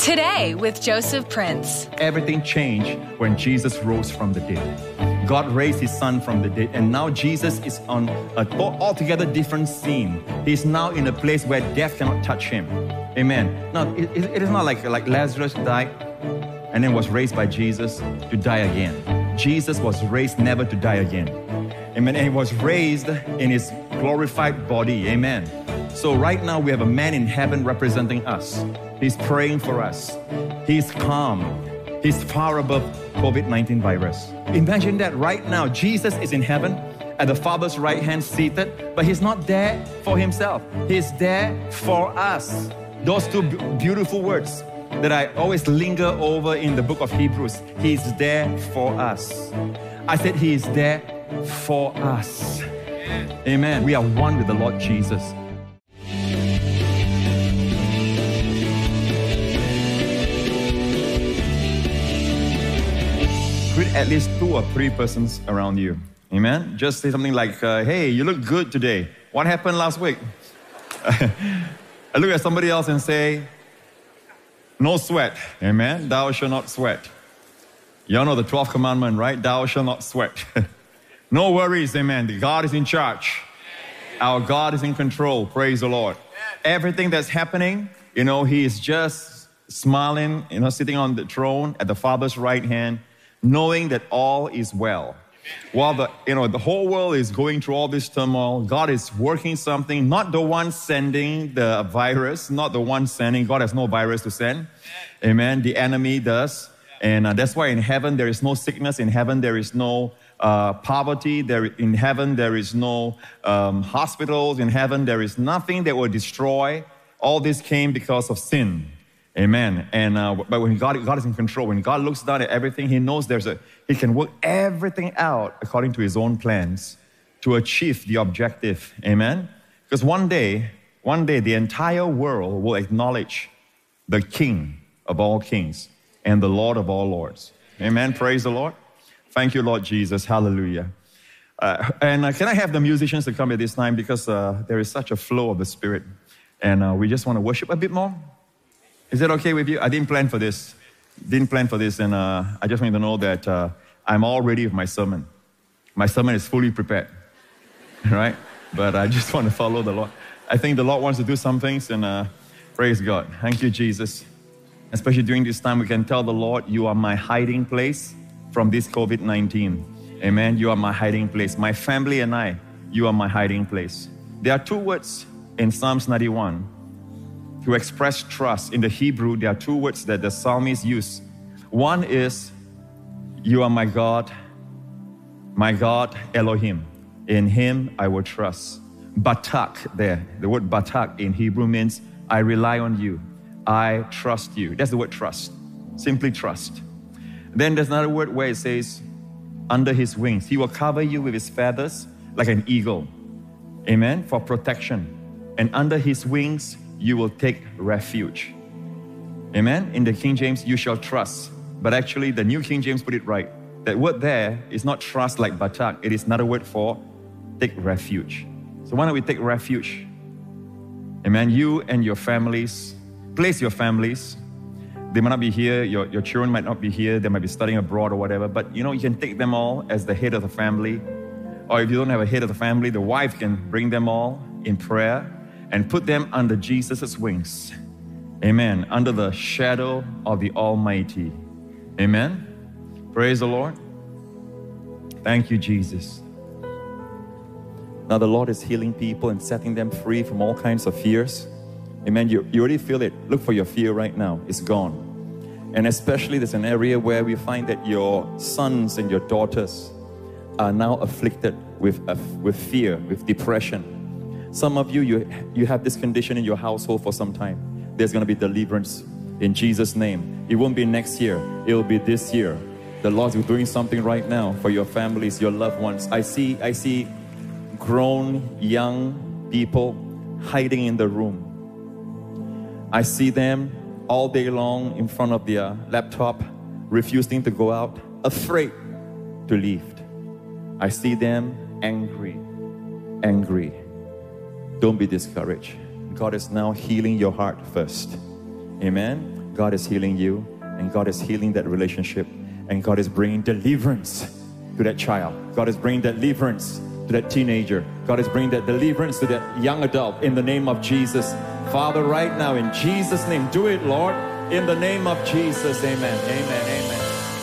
Today with Joseph Prince. Everything changed when Jesus rose from the dead. God raised His Son from the dead, and now Jesus is on an altogether different scene. He's now in a place where death cannot touch Him. Amen. Now, it is not like Lazarus died and then was raised by Jesus to die again. Jesus was raised never to die again. Amen. And He was raised in His glorified body. Amen. So right now we have a man in heaven representing us. He's praying for us. He's calm. He's far above COVID-19 virus. Imagine that right now. Jesus is in heaven at the Father's right hand seated, but He's not there for Himself. He's there for us. Those two beautiful words that I always linger over in the book of Hebrews. He's there for us. I said He is there for us. Amen. We are one with the Lord Jesus. Greet at least 2 or 3 persons around you. Amen. Just say something like, hey, you look good today. What happened last week? I look at somebody else and say, no sweat. Amen. Thou shalt not sweat. You all know the 12th commandment, right? Thou shalt not sweat. No worries. Amen. God is in charge. Our God is in control. Praise the Lord. Everything that's happening, He is just smiling, sitting on the throne at the Father's right hand, knowing that all is well. While the whole world is going through all this turmoil, God is working something, not the one sending the virus, not the one sending. God has no virus to send. Amen. The enemy does. And that's why in heaven there is no sickness. In heaven there is no poverty. In heaven there is no hospitals. In heaven there is nothing that will destroy. All this came because of sin. Amen. And but when God is in control, when God looks down at everything, He knows He can work everything out according to His own plans to achieve the objective. Amen. Because one day, the entire world will acknowledge the King of all kings and the Lord of all lords. Amen. Praise the Lord. Thank you, Lord Jesus. Hallelujah. And can I have the musicians to come at this time, because there is such a flow of the Spirit, and we just want to worship a bit more. Is that okay with you? I didn't plan for this. And I just want you to know that I'm all ready with my sermon. My sermon is fully prepared, right? But I just want to follow the Lord. I think the Lord wants to do some things, and praise God. Thank you, Jesus. Especially during this time, we can tell the Lord, you are my hiding place from this COVID-19. Amen. You are my hiding place. My family and I, you are my hiding place. There are 2 words in Psalms 91 to express trust. In the Hebrew, there are 2 words that the psalmist used. One is, you are my God Elohim. In Him I will trust. Batak there, the word batak in Hebrew means, I rely on you. I trust you. That's the word trust. Simply trust. Then there's another word where it says, under His wings. He will cover you with His feathers like an eagle. Amen. For protection. And under His wings, you will take refuge. Amen. In the King James, you shall trust. But actually, the New King James put it right. That word there is not trust like batak. It is another word for take refuge. So why don't we take refuge? Amen. You and your families, place your families. They might not be here. Your children might not be here. They might be studying abroad or whatever. But you can take them all as the head of the family. Or if you don't have a head of the family, the wife can bring them all in prayer and put them under Jesus' wings. Amen. Under the shadow of the Almighty. Amen. Praise the Lord. Thank you, Jesus. Now the Lord is healing people and setting them free from all kinds of fears. Amen. You already feel it. Look for your fear right now. It's gone. And especially there's an area where we find that your sons and your daughters are now afflicted with fear, with depression. Some of you have this condition in your household for some time. There's going to be deliverance in Jesus' name. It won't be next year. It will be this year. The Lord's doing something right now for your families, your loved ones. I see grown, young people hiding in the room. I see them all day long in front of their laptop, refusing to go out, afraid to leave. I see them angry. Don't be discouraged. God is now healing your heart first. Amen. God is healing you, and God is healing that relationship, and God is bringing deliverance to that child. God is bringing deliverance to that teenager. God is bringing that deliverance to that young adult in the name of Jesus. Father, right now, in Jesus' name, do it, Lord, in the name of Jesus. Amen, amen, amen.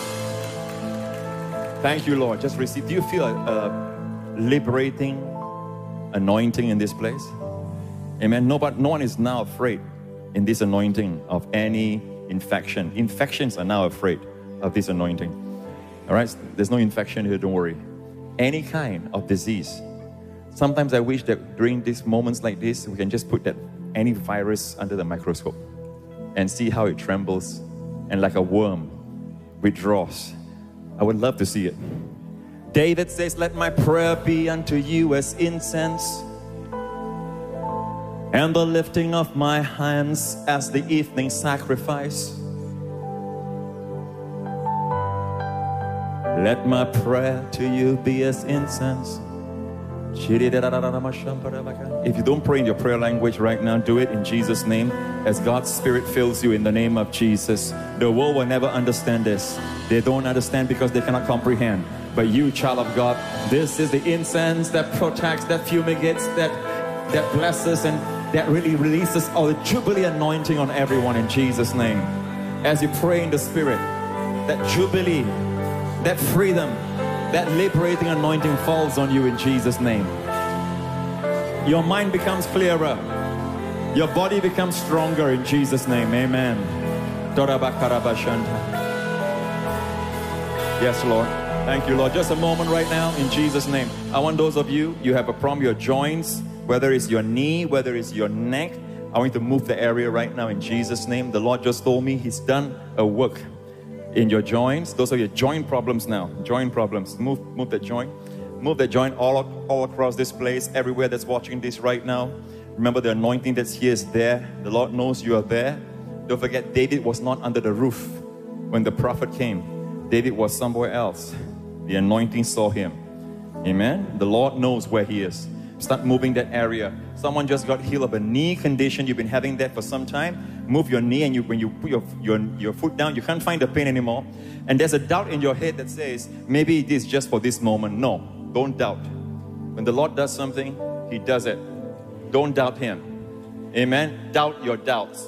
Thank you, Lord. Just receive. Do you feel a liberating anointing in this place? Amen. No one is now afraid in this anointing of any infection. Infections are now afraid of this anointing. All right? There's no infection here, don't worry. Any kind of disease. Sometimes I wish that during these moments like this, we can just put that any virus under the microscope and see how it trembles and like a worm withdraws. I would love to see it. David says, let my prayer be unto you as incense, and the lifting of my hands as the evening sacrifice. Let my prayer to you be as incense. If you don't pray in your prayer language right now, do it in Jesus' name as God's Spirit fills you in the name of Jesus. The world will never understand this. They don't understand because they cannot comprehend. But you, child of God, this is the incense that protects, that fumigates, that blesses, and that really releases all the Jubilee anointing on everyone in Jesus' name. As you pray in the Spirit, that Jubilee, that freedom, that liberating anointing falls on you in Jesus' name. Your mind becomes clearer. Your body becomes stronger in Jesus' name. Amen. Yes, Lord. Thank you, Lord. Just a moment right now in Jesus' name. I want those of you have a problem, your joints, whether it's your knee, whether it's your neck, I want you to move the area right now in Jesus' name. The Lord just told me He's done a work in your joints. Those are your joint problems now. Joint problems. Move that joint. Move that joint all across this place, everywhere that's watching this right now. Remember, the anointing that's here is there. The Lord knows you are there. Don't forget, David was not under the roof when the prophet came. David was somewhere else. The anointing saw him. Amen. The Lord knows where he is. Start moving that area. Someone just got healed of a knee condition. You've been having that for some time. Move your knee, and when you put your foot down, you can't find the pain anymore. And there's a doubt in your head that says, maybe it is just for this moment. No, don't doubt. When the Lord does something, He does it. Don't doubt Him. Amen. Doubt your doubts.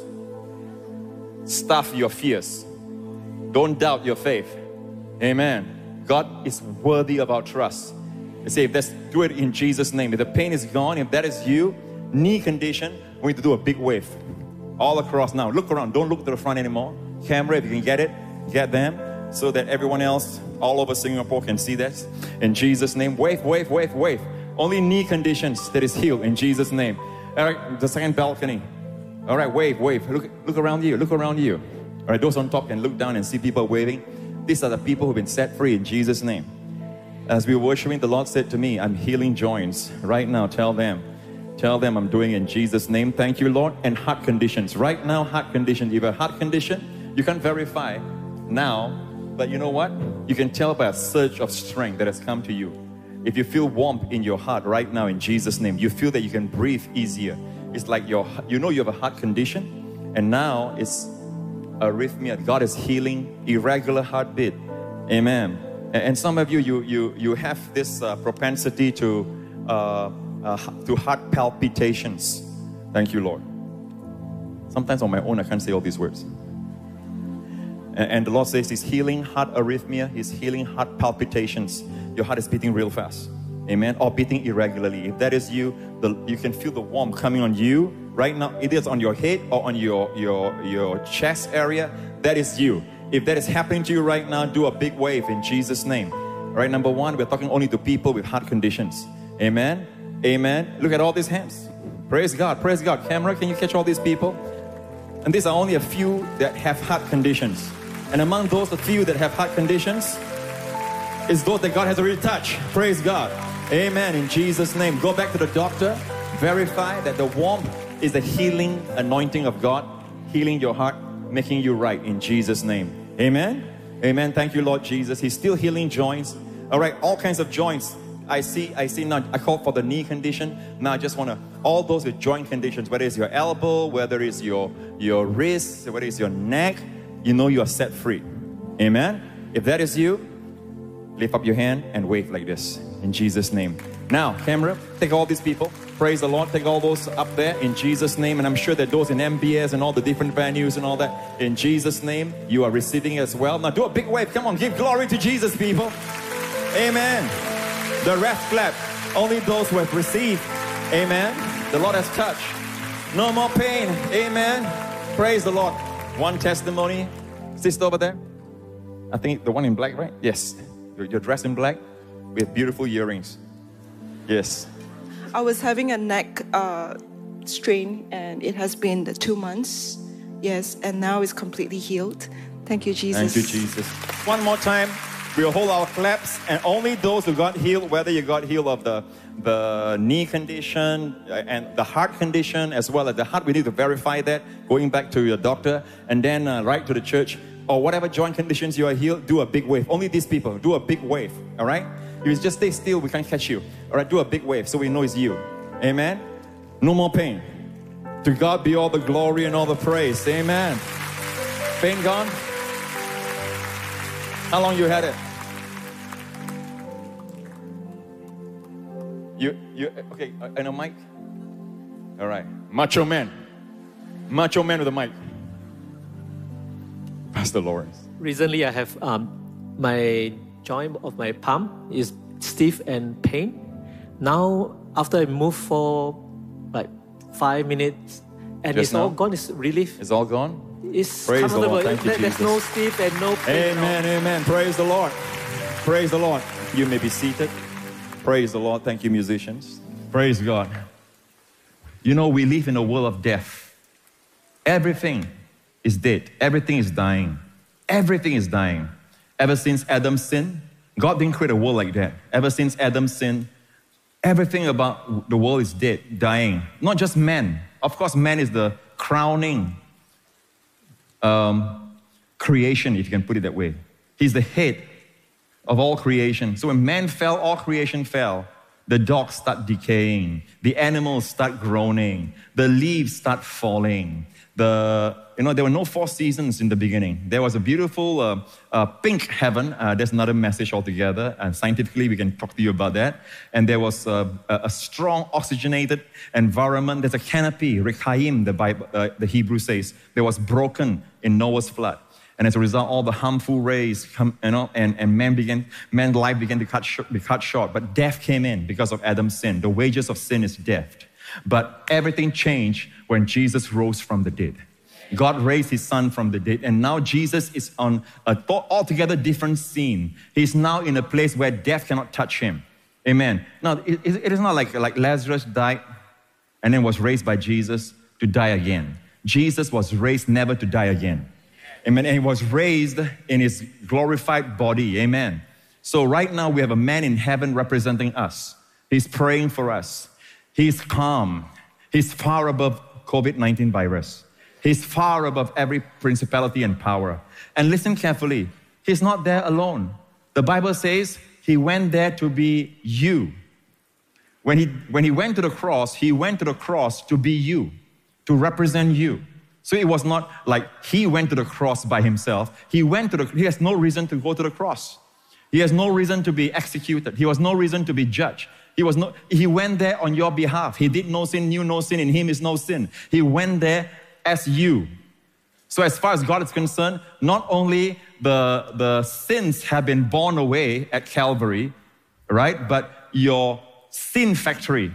Stuff your fears. Don't doubt your faith. Amen. God is worthy of our trust. I say, let's do it in Jesus' name. If the pain is gone, if that is you, knee condition, we need to do a big wave. All across now. Look around. Don't look to the front anymore. Camera, if you can get it, get them, so that everyone else all over Singapore can see that. In Jesus' name. Wave, wave, wave, wave. Only knee conditions that is healed in Jesus' name. All right, the second balcony. All right, wave, wave. Look around you. Look around you. All right, those on top can look down and see people waving. These are the people who've been set free in Jesus' name. As we were worshiping, the Lord said to me, I'm healing joints. Right now, tell them I'm doing it in Jesus' name. Thank you, Lord. And heart conditions. Right now, heart condition. If you have a heart condition, you can't verify now, but you know what? You can tell by a surge of strength that has come to you. If you feel warmth in your heart right now in Jesus' name, you feel that you can breathe easier. It's like you have a heart condition, and now it's arrhythmia. God is healing irregular heartbeat. Amen. And some of you have this propensity to heart palpitations. Thank you, Lord. Sometimes on my own I can't say all these words. And the Lord says He's healing heart arrhythmia. He's healing heart palpitations. Your heart is beating real fast. Amen. Or beating irregularly. If that is you, you can feel the warmth coming on you right now. It is on your head or on your chest area. That is you. If that is happening to you right now, do a big wave in Jesus' name. All right, number one, we're talking only to people with heart conditions. Amen. Amen. Look at all these hands. Praise God. Praise God. Camera, can you catch all these people? And these are only a few that have heart conditions. And among those, the few that have heart conditions is those that God has already touched. Praise God. Amen. In Jesus' name. Go back to the doctor. Verify that the warmth is the healing anointing of God. Healing your heart, making you right in Jesus' name. Amen. Amen. Thank you, Lord Jesus. He's still healing joints. All right. All kinds of joints. I see now. I call for the knee condition. Now I just want to all those with joint conditions, whether it's your elbow, whether it's your wrist, whether it's your neck, you know you are set free. Amen? If that is you, lift up your hand and wave like this in Jesus' name. Now, camera, take all these people. Praise the Lord. Take all those up there in Jesus' name. And I'm sure that those in MBS and all the different venues and all that, in Jesus' name, you are receiving it as well. Now do a big wave. Come on, give glory to Jesus, people. Amen. The rest clap. Only those who have received. Amen. The Lord has touched. No more pain. Amen. Praise the Lord. One testimony. Sister over there. I think the one in black, right? Yes. You're dressed in black with beautiful earrings. Yes. I was having a neck strain, and it has been 2 months. Yes, and now it's completely healed. Thank you, Jesus. Thank you, Jesus. One more time. We'll hold our claps, and only those who got healed, whether you got healed of the knee condition and the heart condition, as well as the heart, we need to verify that, going back to your doctor, and then right to the church, or whatever joint conditions you are healed, do a big wave. Only these people, do a big wave, all right? If you just stay still, we can't catch you. All right, do a big wave so we know it's you. Amen? No more pain. To God be all the glory and all the praise. Amen. Pain gone? How long you had it? You okay, and a mic? All right. Macho man. Macho man with a mic. Pastor Lawrence. Recently, I have my joint of my palm is stiff and pain. Now, after I move for like 5 minutes, and Just it's all now? gone, it's relief. It's all gone? It's Praise the comfortable. Lord. Thank you, There's Jesus. no stiff and no pain. Amen, amen. Praise the Lord. Praise the Lord. You may be seated. Praise the Lord. Thank you, musicians. Praise God. You know, we live in a world of death. Everything is dead. Everything is dying. Everything is dying. Ever since Adam sinned, God didn't create a world like that. Ever since Adam sinned, everything about the world is dead, dying. Not just man. Of course, man is the crowning creation, if you can put it that way. He's the head of all creation. So when man fell, all creation fell. The dogs start decaying. The animals start groaning. The leaves start falling. There were no 4 seasons in the beginning. There was a beautiful pink heaven. There's another message altogether. And scientifically, we can talk to you about that. And there was a strong oxygenated environment. There's a canopy, Rekhaim, the Hebrew says, that was broken in Noah's flood. And as a result, all the harmful rays come, and man's life began to be cut short. But death came in because of Adam's sin. The wages of sin is death. But everything changed when Jesus rose from the dead. God raised his son from the dead, and now Jesus is on an altogether different scene. He's now in a place where death cannot touch him. Amen. Now, it is not like Lazarus died and then was raised by Jesus to die again. Jesus was raised never to die again. Amen. And he was raised in his glorified body. Amen. So right now we have a man in heaven representing us. He's praying for us. He's calm. He's far above COVID-19 virus. He's far above every principality and power. And listen carefully. He's not there alone. The Bible says he went there to be you. When he went to the cross, he went to the cross to be you, to represent you. So it was not like he went to the cross by himself. He has no reason to go to the cross. He has no reason to be executed. He has no reason to be judged. He went there on your behalf. He did no sin, knew no sin, in him is no sin. He went there as you. So as far as God is concerned, not only the sins have been borne away at Calvary, right? But your sin factory,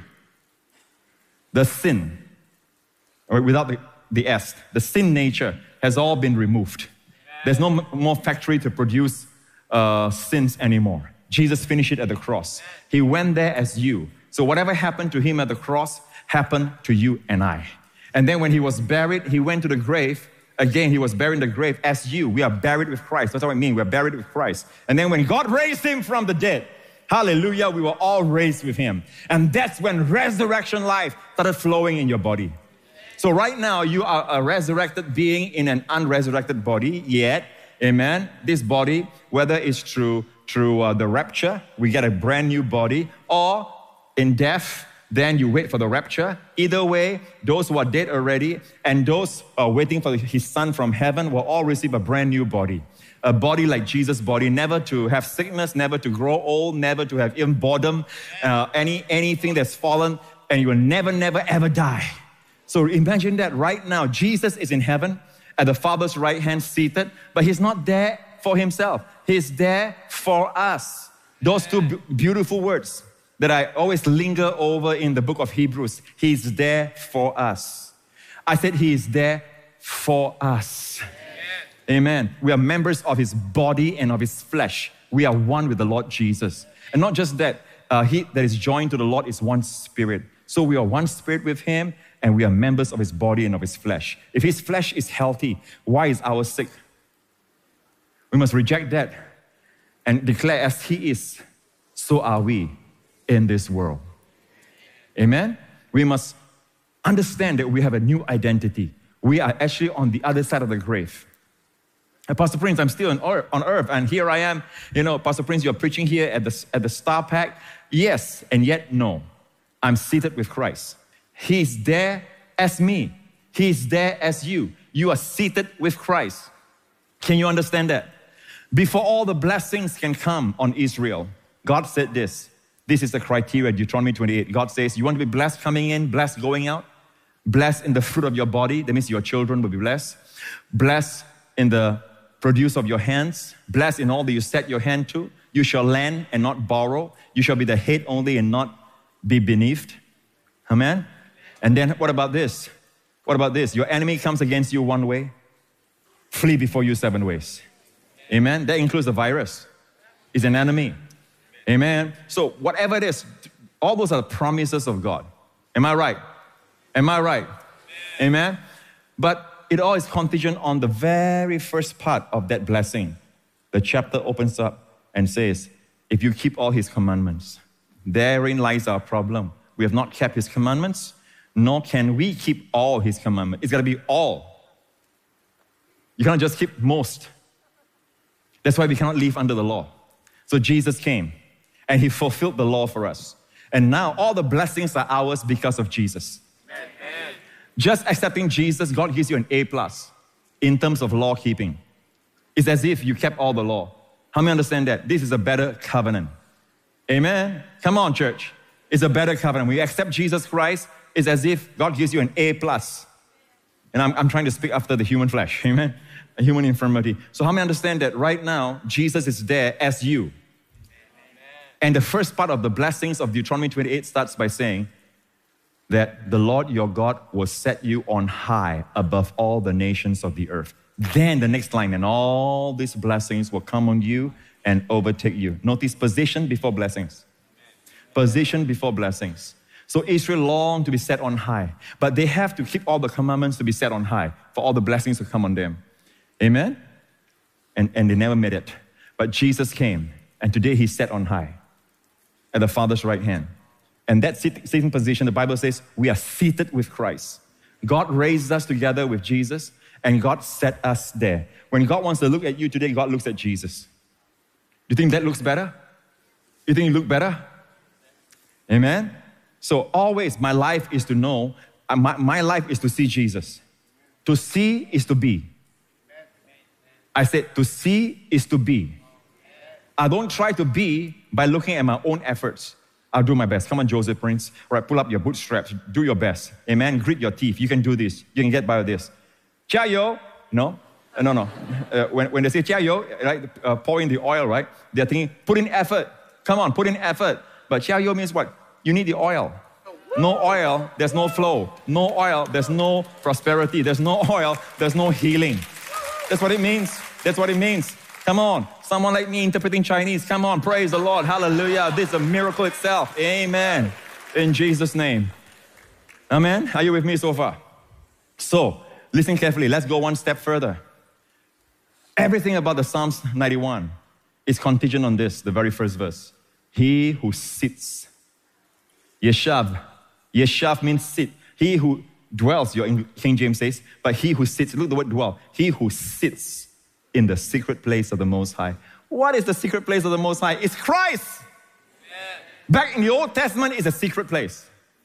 the sin, or without the S, the sin nature has all been removed. There's no more factory to produce sins anymore. Jesus finished it at the cross. He went there as you. So whatever happened to him at the cross happened to you and I. And then when he was buried, he went to the grave. Again, he was buried in the grave as you. We are buried with Christ. That's what I mean. We're buried with Christ. And then when God raised him from the dead, hallelujah, we were all raised with him. And that's when resurrection life started flowing in your body. So right now, you are a resurrected being in an unresurrected body, yet, amen, this body, whether it's through the rapture, we get a brand new body, or in death, then you wait for the rapture. Either way, those who are dead already and those who are waiting for his son from heaven will all receive a brand new body. A body like Jesus' body, never to have sickness, never to grow old, never to have even boredom, anything that's fallen, and you will never, ever die. So imagine that right now, Jesus is in heaven at the Father's right hand seated, but he's not there for himself. He's there for us. Those two beautiful words that I always linger over in the book of Hebrews. He's there for us. I said he is there for us. Amen. We are members of his body and of his flesh. We are one with the Lord Jesus. And not just that, he that is joined to the Lord is one spirit. So we are one spirit with him and we are members of his body and of his flesh. If his flesh is healthy, why is ours sick? We must reject that and declare as he is, so are we in this world. Amen? We must understand that we have a new identity. We are actually on the other side of the grave. Pastor Prince, I'm still on earth, and here I am. You know, Pastor Prince, you're preaching here at the Star Pack. Yes, and yet no. I'm seated with Christ. He's there as me. He's there as you. You are seated with Christ. Can you understand that? Before all the blessings can come on Israel, God said this. This is the criteria, Deuteronomy 28. God says, you want to be blessed coming in, blessed going out, blessed in the fruit of your body. That means your children will be blessed. Blessed in the produce of your hands, blessed in all that you set your hand to. You shall lend and not borrow. You shall be the head only and not be beneath. Amen? And then what about this? What about this? Your enemy comes against you one way, flee before you 7 ways. Amen? That includes the virus. It's an enemy. Amen? So whatever it is, all those are the promises of God. Am I right? Am I right? Amen? But it all is contingent on the very first part of that blessing. The chapter opens up and says, if you keep all his commandments, therein lies our problem. We have not kept his commandments, nor can we keep all his commandments. It's got to be all. You cannot just keep most. That's why we cannot live under the law. So Jesus came and he fulfilled the law for us. And now all the blessings are ours because of Jesus. Amen. Just accepting Jesus, God gives you an A+ in terms of law keeping. It's as if you kept all the law. How many understand that? This is a better covenant. Amen? Come on, church. It's a better covenant. When you accept Jesus Christ, it's as if God gives you an A+. And I'm trying to speak after the human flesh. Amen? A human infirmity. So how many understand that right now, Jesus is there as you? Amen. And the first part of the blessings of Deuteronomy 28 starts by saying that the Lord your God will set you on high above all the nations of the earth. Then the next line, and all these blessings will come on you and overtake you. Notice position before blessings. Position before blessings. So Israel longed to be set on high, but they have to keep all the commandments to be set on high for all the blessings to come on them. Amen? And they never made it. But Jesus came, and today he's set on high at the Father's right hand. And that sitting position, the Bible says, we are seated with Christ. God raised us together with Jesus, and God set us there. When God wants to look at you today, God looks at Jesus. You think that looks better? You think you look better? Amen? So always my life is to know, my life is to see Jesus. To see is to be. I said to see is to be. I don't try to be by looking at my own efforts. I'll do my best. Come on, Joseph Prince. All right, pull up your bootstraps. Do your best. Amen. Grit your teeth. You can do this. You can get by with this. Jiayo. No. No. When they say jiayo, right, pour in the oil, right? They're thinking, put in effort. Come on, put in effort. But jiayo means what? You need the oil. No oil, there's no flow. No oil, there's no prosperity. There's no oil, there's no healing. That's what it means. That's what it means. Come on. Someone like me interpreting Chinese. Come on. Praise the Lord. Hallelujah. This is a miracle itself. Amen. In Jesus' name. Amen. Are you with me so far? So, listen carefully. Let's go one step further. Everything about the Psalms 91 is contingent on this, the very first verse. He who sits. Yeshav. Yeshav means sit. He who dwells, your King James says, but he who sits, look at the word dwell. He who sits in the secret place of the Most High. What is the secret place of the Most High? It's Christ. Yeah. Back in the Old Testament, it's a secret place.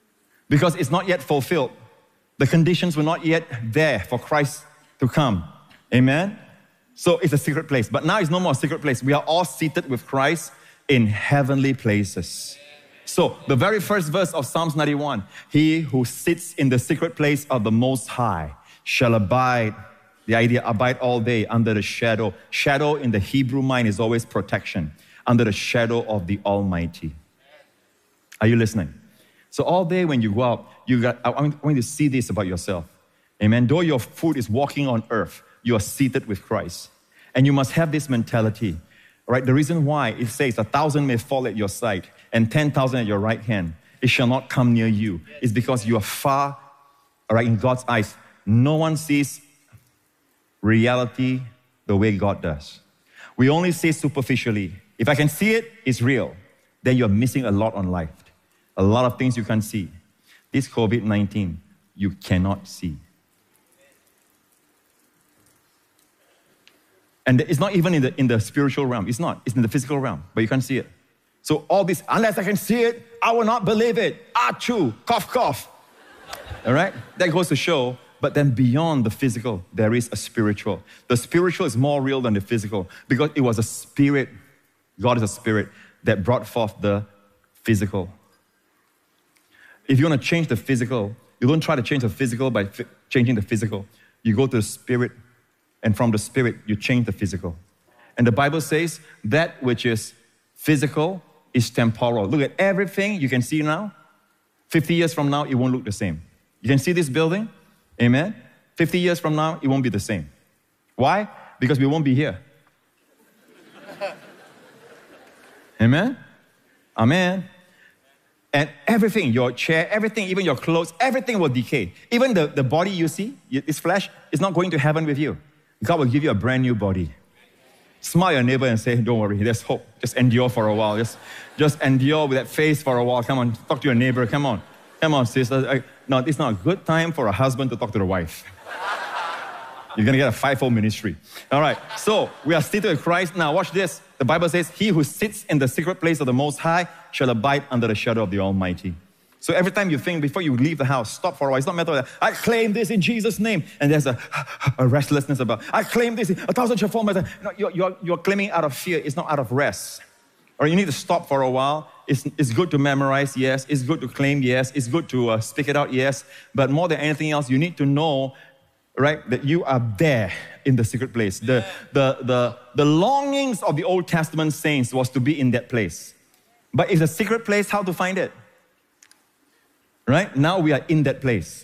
because it's not yet fulfilled. The conditions were not yet there for Christ to come. Amen? So it's a secret place. But now it's no more a secret place. We are all seated with Christ in heavenly places. So the very first verse of Psalms 91, he who sits in the secret place of the Most High shall abide, the idea, abide all day under the shadow. Shadow in the Hebrew mind is always protection, under the shadow of the Almighty. Are you listening? So all day when you go out, I want you to see this about yourself. Amen. Though your foot is walking on earth, you are seated with Christ. And you must have this mentality. Right? The reason why it says 1,000 may fall at your side and 10,000 at your right hand, it shall not come near you. It's because you are far, all right, in God's eyes. No one sees reality the way God does. We only see superficially. If I can see it, it's real. Then you're missing a lot on life. A lot of things you can't see. This COVID-19, you cannot see. And it's not even in the spiritual realm. It's not. It's in the physical realm, but you can't see it. So all this, unless I can see it, I will not believe it. Achoo, cough, cough. All right? That goes to show, but then beyond the physical, there is a spiritual. The spiritual is more real than the physical because it was a spirit. God is a spirit that brought forth the physical. If you want to change the physical, you don't try to change the physical by changing the physical. You go to the spirit, and from the spirit, you change the physical. And the Bible says that which is physical is temporal. Look at everything you can see now. 50 years from now, it won't look the same. You can see this building, amen? 50 years from now, it won't be the same. Why? Because we won't be here. Amen? Amen. And everything, your chair, everything, even your clothes, everything will decay. Even the body you see, this flesh, is not going to heaven with you. God will give you a brand new body. Smile your neighbor and say, don't worry, there's hope. Just endure for a while. Just endure with that face for a while. Come on, talk to your neighbor. Come on. Come on, sister. No, it's not a good time for a husband to talk to the wife. You're going to get a fivefold ministry. All right, so we are seated with Christ. Now watch this. The Bible says, he who sits in the secret place of the Most High shall abide under the shadow of the Almighty. So every time you think, before you leave the house, stop for a while. It's not a matter of, I claim this in Jesus' name. And there's a restlessness about, I claim this, 1,000 shall fall. No, you're claiming out of fear. It's not out of rest. Or you need to stop for a while. It's good to memorize, yes. It's good to claim, yes. It's good to speak it out, yes. But more than anything else, you need to know, right, that you are there in the secret place. The longings of the Old Testament saints was to be in that place. But it's a secret place, how to find it? Right? Now we are in that place.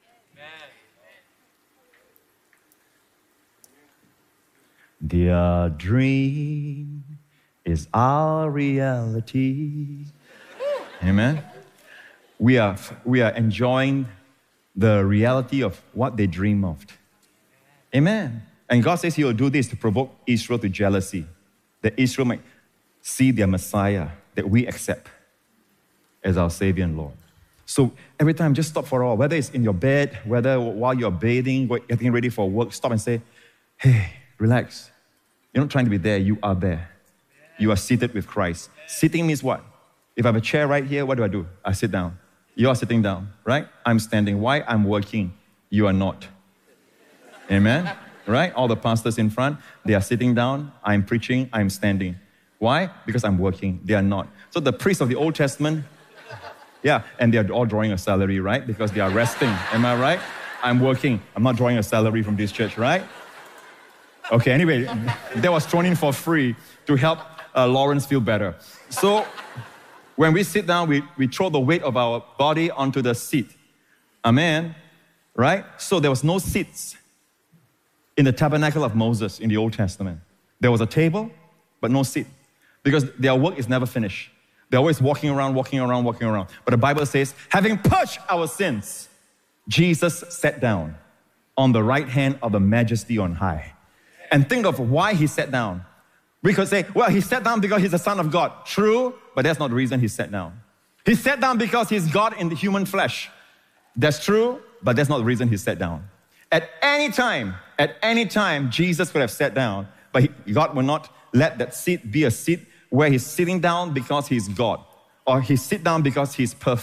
Their dream is our reality. Amen? We are enjoying the reality of what they dream of. Amen. And God says he will do this to provoke Israel to jealousy, that Israel might see their Messiah that we accept as our Savior and Lord. So every time, just stop for a while, whether it's in your bed, whether while you're bathing, getting ready for work, stop and say, hey, relax. You're not trying to be there, you are there. You are seated with Christ. Sitting means what? If I have a chair right here, what do? I sit down. You are sitting down, right? I'm standing. Why? I'm working. You are not. Amen? Right? All the pastors in front, they are sitting down. I'm preaching. I'm standing. Why? Because I'm working. They are not. So the priests of the Old Testament, yeah, and they are all drawing a salary, right? Because they are resting. Am I right? I'm working. I'm not drawing a salary from this church, right? Okay, anyway, that was thrown in for free to help Lawrence feel better. So when we sit down, we throw the weight of our body onto the seat. Amen? Right? So there was no seats in the tabernacle of Moses in the Old Testament. There was a table, but no seat. Because their work is never finished. They're always walking around. But the Bible says, having purged our sins, Jesus sat down on the right hand of the Majesty on high. And think of why he sat down. We could say, well, he sat down because he's the Son of God. True, but that's not the reason he sat down. He sat down because he's God in the human flesh. That's true, but that's not the reason he sat down. At any time, Jesus could have sat down, but God will not let that seat be a seat where he's sitting down because he's God, or he sit down because he's perfect.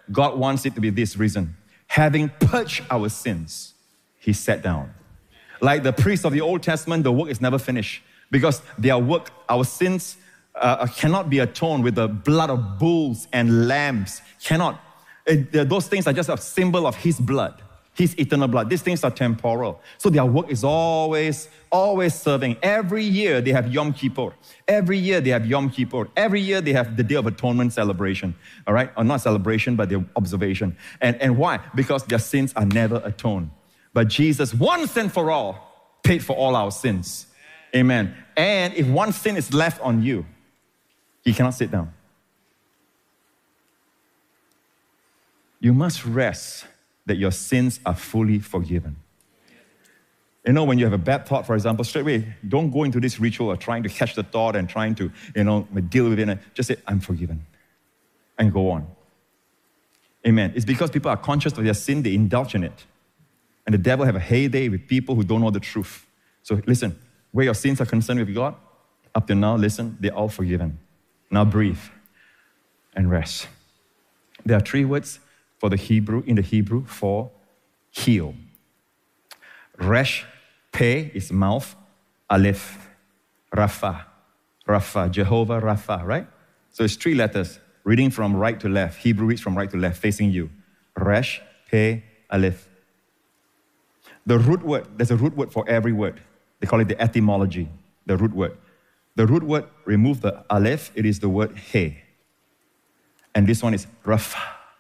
God wants it to be this reason. Having purged our sins, He sat down. Like the priests of the Old Testament, the work is never finished because their work, our sins, cannot be atoned with the blood of bulls and lambs. Cannot. Those things are just a symbol of His blood, His eternal blood. These things are temporal. So their work is always serving. Every year they have Yom Kippur. Every year they have Yom Kippur. Every year they have the Day of Atonement celebration. All right? Or not celebration, but the observation. And why? Because their sins are never atoned. But Jesus, once and for all, paid for all our sins. Amen. And if one sin is left on you, He cannot sit down. You must rest that your sins are fully forgiven. You know, when you have a bad thought, for example, straight away, don't go into this ritual of trying to catch the thought and trying to, deal with it. Just say, I'm forgiven. And go on. Amen. It's because people are conscious of their sin, they indulge in it. And the devil have a heyday with people who don't know the truth. So listen, where your sins are concerned with God, up to now, listen, they're all forgiven. Now breathe and rest. There are 3 words in the Hebrew for heal. Resh, Pe is mouth, Aleph, Rapha, Jehovah Rapha, right? So it's 3 letters, reading from right to left. Hebrew reads from right to left, facing you. Resh, Pe, Aleph. The root word, there's a root word for every word. They call it the etymology, the root word. The root word, remove the Aleph, it is the word He. And this one is Rapha.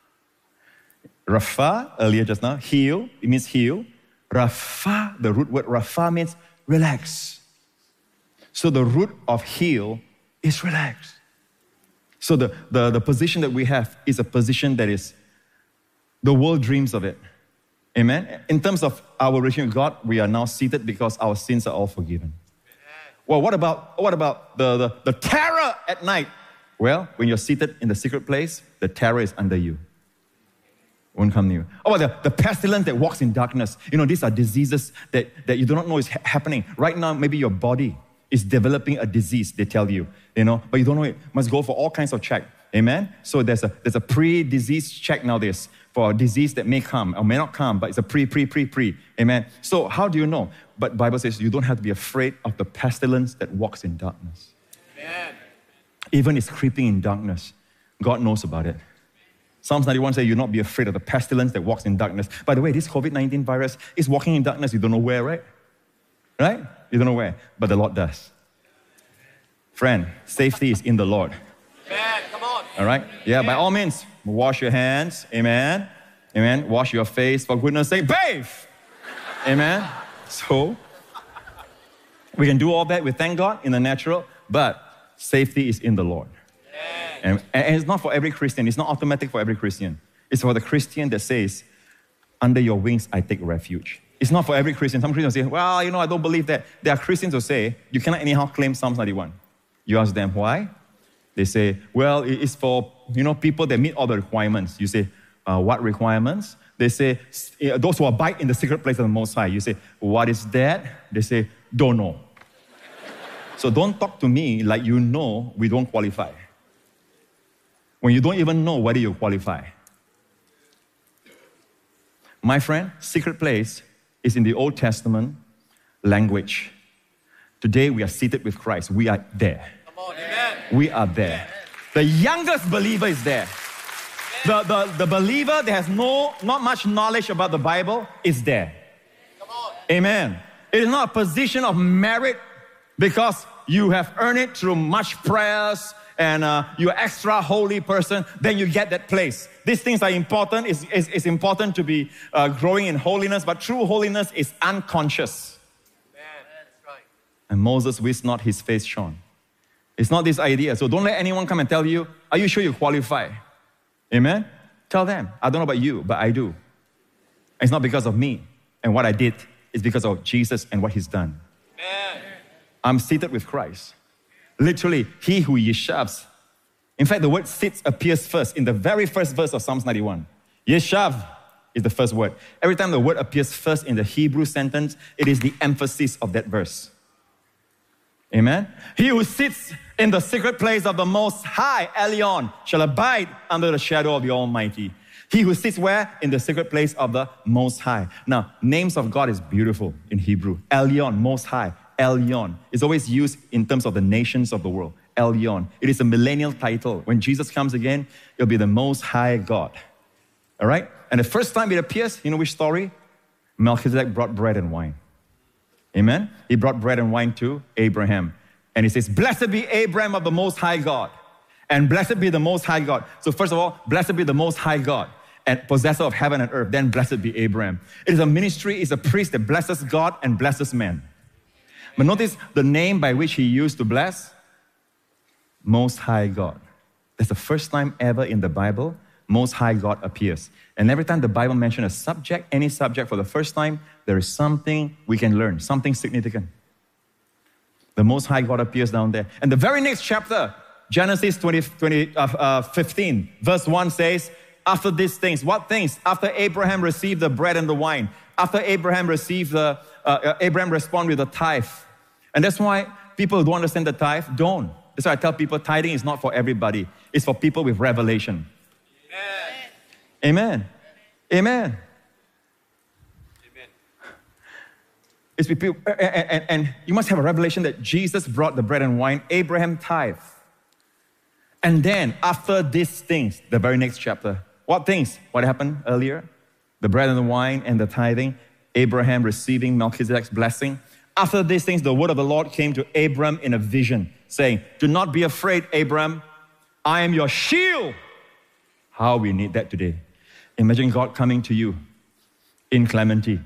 Rapha, earlier just now, heal, it means heal. Rapha, the root word Rapha means relax. So the root of heal is relax. So the position that we have is a position that is, the world dreams of it. Amen? In terms of our relationship with God, we are now seated because our sins are all forgiven. Well, what about the terror at night? Well, when you're seated in the secret place, the terror is under you. Won't come near you. Oh, the pestilence that walks in darkness. These are diseases that you do not know is happening. Right now, maybe your body is developing a disease, they tell you, but you don't know it. Must go for all kinds of check. Amen? So there's a pre-disease check nowadays for a disease that may come or may not come, but it's a pre. Amen? So how do you know? But the Bible says you don't have to be afraid of the pestilence that walks in darkness. Amen. Even it's creeping in darkness, God knows about it. Psalms 91 says, "You not be afraid of the pestilence that walks in darkness." By the way, this COVID-19 virus is walking in darkness. You don't know where, right? Right? You don't know where, but the Lord does. Friend, safety is in the Lord. Amen. Come on. All right? Yeah, by all means, wash your hands. Amen. Amen. Wash your face. For goodness sake, bathe. Amen. So, we can do all that. We thank God in the natural, but safety is in the Lord. And it's not for every Christian. It's not automatic for every Christian. It's for the Christian that says, under your wings, I take refuge. It's not for every Christian. Some Christians say, well, I don't believe that. There are Christians who say, you cannot anyhow claim Psalms 91. You ask them, why? They say, well, it's for, people that meet all the requirements. You say, what requirements? They say, those who abide in the secret place of the Most High. You say, what is that? They say, don't know. So don't talk to me like we don't qualify. When you don't even know whether you qualify. My friend, secret place is in the Old Testament language. Today we are seated with Christ. We are there. Come on, amen. We are there. The youngest believer is there. The believer that has not much knowledge about the Bible is there. Come on. Amen. It is not a position of merit because you have earned it through much prayers and you're an extra holy person, then you get that place. These things are important. It's important to be growing in holiness, but true holiness is unconscious. Amen. That's right. And Moses wished not his face shone. It's not this idea. So don't let anyone come and tell you, are you sure you qualify? Amen? Tell them, I don't know about you, but I do. And it's not because of me and what I did. It's because of Jesus and what He's done. Amen. I'm seated with Christ. Literally, He who yeshavs. In fact, the word sits appears first in the very first verse of Psalms 91. Yeshav is the first word. Every time the word appears first in the Hebrew sentence, it is the emphasis of that verse. Amen? He who sits in the secret place of the Most High, Elyon, shall abide under the shadow of the Almighty. He who sits where? In the secret place of the Most High. Now, names of God is beautiful in Hebrew. Elyon, Most High. Elyon. It's always used in terms of the nations of the world. Elyon. It is a millennial title. When Jesus comes again, it'll be the Most High God. All right? And the first time it appears, you know which story? Melchizedek brought bread and wine. Amen? He brought bread and wine to Abraham. And he says, blessed be Abraham of the Most High God. And blessed be the Most High God. So first of all, blessed be the Most High God and possessor of heaven and earth. Then blessed be Abraham. It is a ministry, it's a priest that blesses God and blesses man. But notice the name by which he used to bless, Most High God. That's the first time ever in the Bible Most High God appears. And every time the Bible mentions a subject, any subject for the first time, there is something we can learn, something significant. The Most High God appears down there. And the very next chapter, Genesis 15, verse 1 says, after these things, what things? After Abraham received the bread and the wine, after Abraham received Abraham responded with a tithe. And that's why people who don't understand the tithe, don't. That's why I tell people tithing is not for everybody. It's for people with revelation. Amen. Amen. Amen. It's people, and you must have a revelation that Jesus brought the bread and wine, Abraham tithe. And then, after these things, the very next chapter, what things? What happened earlier? The bread and the wine and the tithing, Abraham receiving Melchizedek's blessing. After these things, the word of the Lord came to Abram in a vision, saying, do not be afraid, Abram. I am your shield. How we need that today. Imagine God coming to you in Clementi.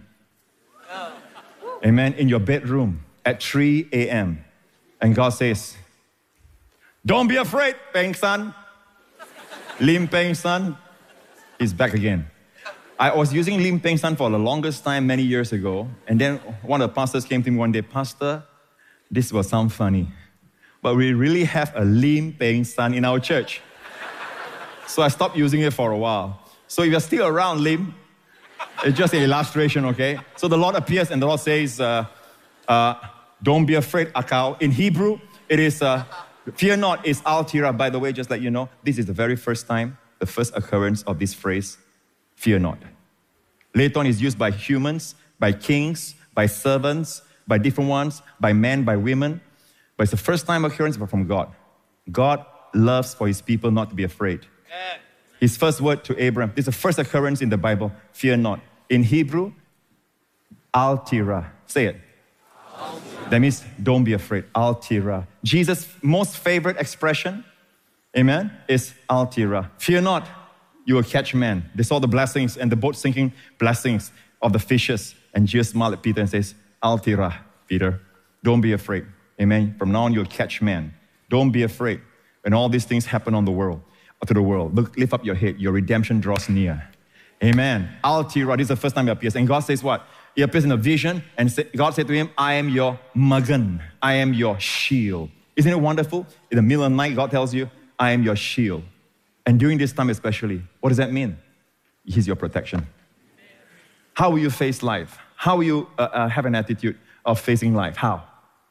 Amen. In your bedroom at 3 a.m. And God says, don't be afraid, Peng San. Lim Peng San is back again. I was using Lim Peng San for the longest time many years ago. And then one of the pastors came to me one day, Pastor, this will sound funny, but we really have a Lim Peng San in our church. So I stopped using it for a while. So if you're still around, Lim, it's just an illustration, okay? So the Lord appears and the Lord says, don't be afraid, Akau. In Hebrew, it is, fear not is Al-Tira. By the way, just let you know, this is the very first time, the first occurrence of this phrase, fear not. Later on, it's used by humans, by kings, by servants, by different ones, by men, by women. But it's the first time occurrence from God. God loves for his people not to be afraid. Amen. His first word to Abraham, this is the first occurrence in the Bible, fear not. In Hebrew, Al-Tira. Say it. Al-Tira. That means don't be afraid. Al-Tira. Jesus' most favorite expression, amen, is Al-Tira. Fear not, you will catch men. They saw the blessings and the boat sinking blessings of the fishes. And Jesus smiled at Peter and says, Al-Tira, Peter, don't be afraid. Amen. From now on, you'll catch men. Don't be afraid. When all these things happen on the world, to the world, lift up your head. Your redemption draws near. Amen. Al-Tira, this is the first time he appears. And God says what? He appears in a vision and God said to him, I am your magan. I am your shield. Isn't it wonderful? In the middle of the night, God tells you, I am your shield. And during this time especially, what does that mean? He's your protection. How will you face life? How will you have an attitude of facing life? How?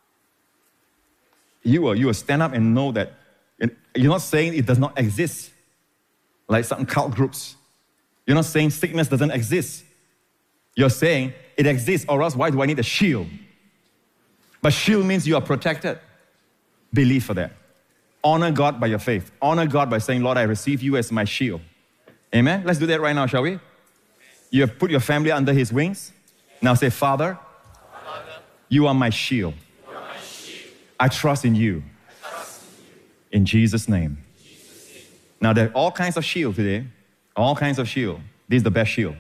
You will stand up and know that you're not saying it does not exist, like some cult groups. You're not saying sickness doesn't exist. You're saying it exists, or else why do I need a shield? But shield means you are protected. Believe for that. Honor God by your faith. Honor God by saying, Lord, I receive you as my shield. Amen? Let's do that right now, shall we? You have put your family under his wings. Now say, Father, you are my shield. I trust in you. In Jesus' name. Now, there are all kinds of shield today. All kinds of shield. This is the best shield.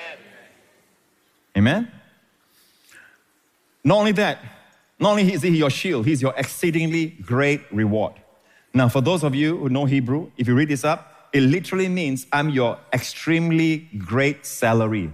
Amen? Not only that, not only is he your shield, he's your exceedingly great reward. Now, for those of you who know Hebrew, if you read this up, it literally means I'm your extremely great salary.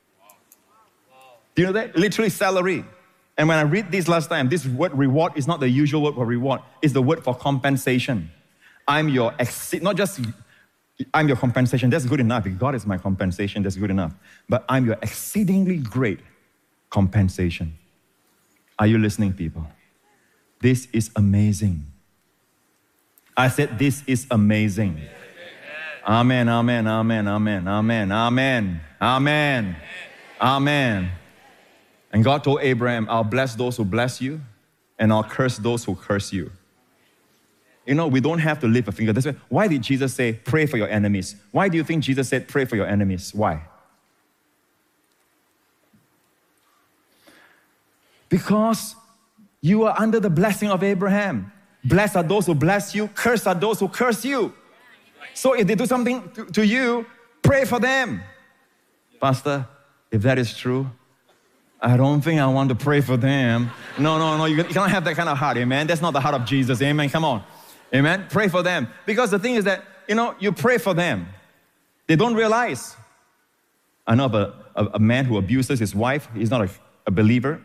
Do you know that? Literally salary. And when I read this last time, this word reward is not the usual word for reward. It's the word for compensation. I'm your, not just I'm your compensation. That's good enough. If God is my compensation, that's good enough. But I'm your exceedingly great compensation. Are you listening, people? This is amazing. I said this is amazing. Amen, amen, amen, amen, amen, amen, amen, amen. And God told Abraham, I'll bless those who bless you, and I'll curse those who curse you. You know, we don't have to lift a finger. That's why did Jesus say, pray for your enemies? Why do you think Jesus said, pray for your enemies? Why? Because you are under the blessing of Abraham. Blessed are those who bless you, cursed are those who curse you. So if they do something to you, pray for them. Pastor, if that is true, I don't think I want to pray for them. No, you cannot have that kind of heart, amen? That's not the heart of Jesus, amen? Come on, amen? Pray for them. Because the thing is that, you pray for them. They don't realize. I know of a man who abuses his wife. He's not a believer.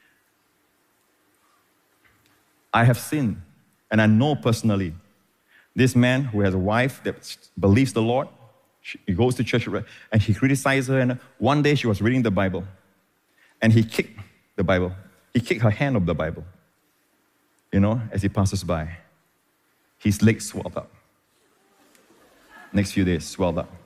I have seen, and I know personally, this man who has a wife that believes the Lord, he goes to church and he criticizes her, and one day she was reading the Bible and he kicked the Bible. He kicked her hand of the Bible, as he passes by. His legs swelled up. Next few days, swelled up.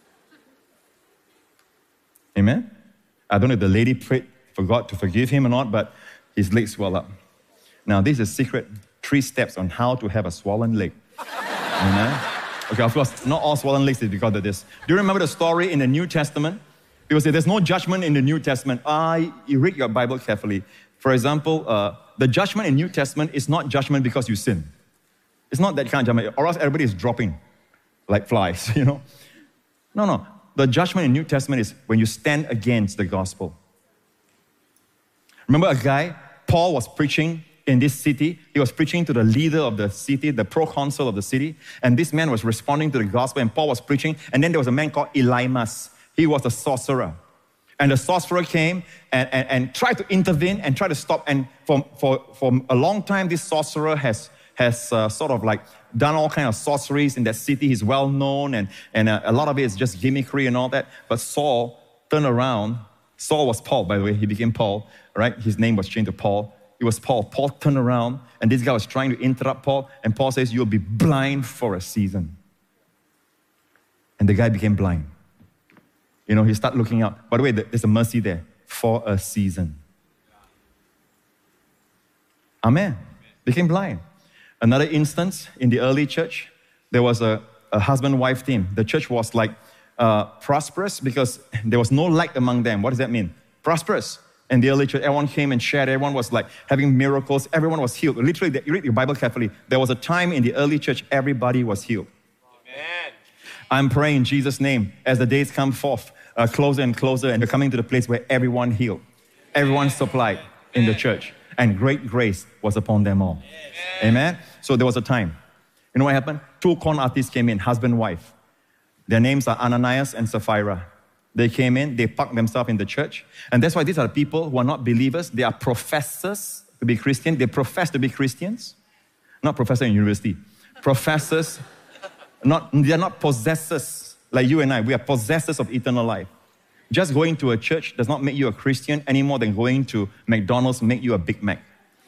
Amen? I don't know if the lady prayed for God to forgive him or not, but his legs swelled up. Now, this is secret 3 steps on how to have a swollen leg. Amen? Okay, of course, not all swollen legs is because of this. Do you remember the story in the New Testament? People say there's no judgment in the New Testament. You read your Bible carefully. For example, the judgment in New Testament is not judgment because you sin. It's not that kind of judgment, or else everybody is dropping like flies, No. The judgment in New Testament is when you stand against the gospel. Remember a guy, Paul was preaching in this city. He was preaching to the leader of the city, the proconsul of the city, and this man was responding to the gospel, and Paul was preaching, and then there was a man called Elymas. He was a sorcerer. And the sorcerer came and tried to intervene and try to stop, and for a long time, this sorcerer has sort of like done all kinds of sorceries in that city. He's well known, and a lot of it is just gimmickry and all that. But Saul turned around. Saul was Paul, by the way. He became Paul, right? His name was changed to Paul. It was Paul. Paul turned around, and this guy was trying to interrupt Paul, and Paul says, you'll be blind for a season. And the guy became blind. He started looking up. By the way, there's a mercy there. For a season. Amen. Became blind. Another instance in the early church, there was a husband-wife team. The church was like prosperous because there was no lack among them. What does that mean? Prosperous. In the early church, everyone came and shared. Everyone was like having miracles. Everyone was healed. Literally, you read your Bible carefully. There was a time in the early church, everybody was healed. Amen. I'm praying in Jesus' name as the days come forth, closer and closer, and you're coming to the place where everyone healed. Everyone supplied in the church. And great grace was upon them all. Amen. So there was a time. You know what happened? 2 con artists came in, husband and wife. Their names are Ananias and Sapphira. They came in, they parked themselves in the church. And that's why these are the people who are not believers. They are professors to be Christian. They profess to be Christians. Not professor in university. Professors. They are not possessors like you and I. We are possessors of eternal life. Just going to a church does not make you a Christian any more than going to McDonald's make you a Big Mac.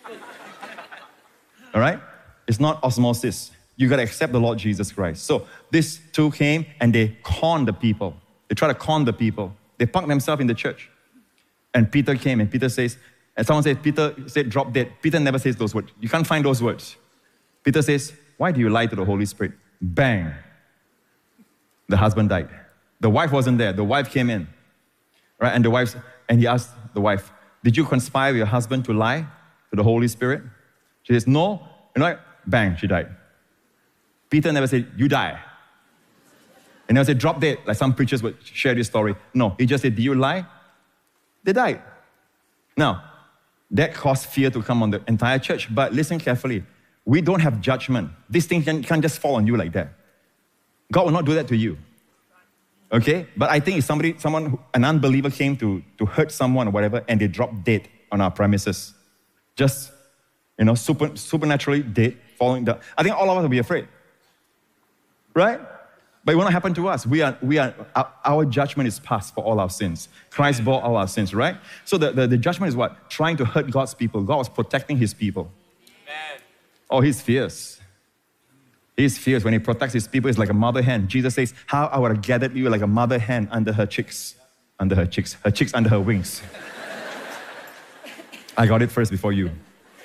All right? It's not osmosis. You got to accept the Lord Jesus Christ. So these 2 came and they conned the people. They try to con the people. They parked themselves in the church. And Peter came and Peter says, and someone said, Peter said, drop dead. Peter never says those words. You can't find those words. Peter says, why do you lie to the Holy Spirit? Bang. The husband died. The wife wasn't there. The wife came in. Right? And he asked the wife, did you conspire with your husband to lie to the Holy Spirit? She says, no. You know what? Bang, she died. Peter never said, you die. And never said, drop dead, like some preachers would share this story. No, he just said, do you lie? They died. Now, that caused fear to come on the entire church. But listen carefully. We don't have judgment. This thing can't just fall on you like that. God will not do that to you. Okay? But I think if an unbeliever came to hurt someone or whatever, and they dropped dead on our premises, just, supernaturally dead, falling down, I think all of us will be afraid. Right? But it will not happen to us. Our judgment is passed for all our sins. Christ bore all our sins, right? So the judgment is what? Trying to hurt God's people. God was protecting his people. Amen. Oh, he's fierce. He's fierce. When he protects his people, it's like a mother hen. Jesus says, how I would have gathered you like a mother hen under her chicks. Under her chicks under her wings. I got it first before you.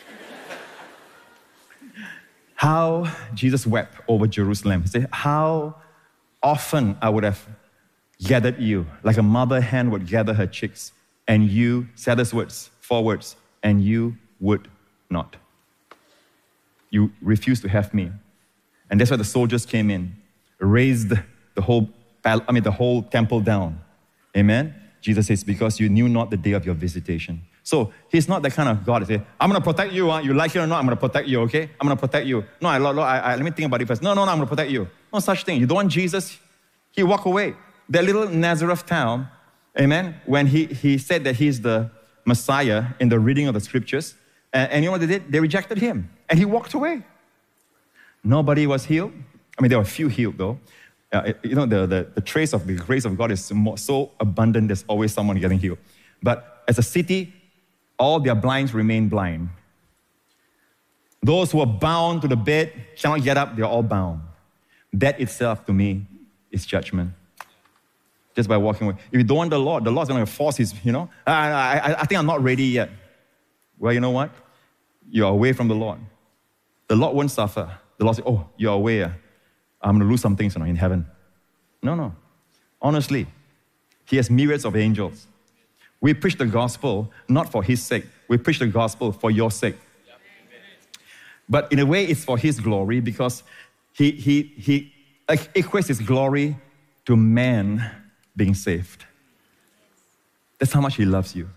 How Jesus wept over Jerusalem. He said, how often I would have gathered you like a mother hen would gather her chicks, and you, said these words, 4 words, and you would not. You refused to have me. And that's why the soldiers came in, raised the whole temple down. Amen? Jesus says, because you knew not the day of your visitation. So he's not the kind of God that says, I'm going to protect you. You like it or not, I'm going to protect you, okay? I'm going to protect you. No, Lord, let me think about it first. No, I'm going to protect you. No such thing. You don't want Jesus, he walk away. That little Nazareth town, amen, when he said that he's the Messiah in the reading of the scriptures, and you know what they did? They rejected him, and he walked away. Nobody was healed. I mean, there were a few healed though. The trace of the grace of God is so abundant, there's always someone getting healed. But as a city, all their blinds remain blind. Those who are bound to the bed, cannot get up, they're all bound. That itself, to me, is judgment. Just by walking away. If you don't want the Lord's going to force his, I think I'm not ready yet. Well, you know what? You're away from the Lord. The Lord won't suffer. The Lord says, oh, you're away. I'm going to lose some things in heaven. No. Honestly, he has myriads of angels. We preach the gospel not for his sake. We preach the gospel for your sake. But in a way, it's for his glory because he equates his glory to man being saved. That's how much he loves you.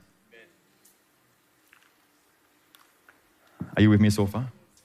Are you with me so far?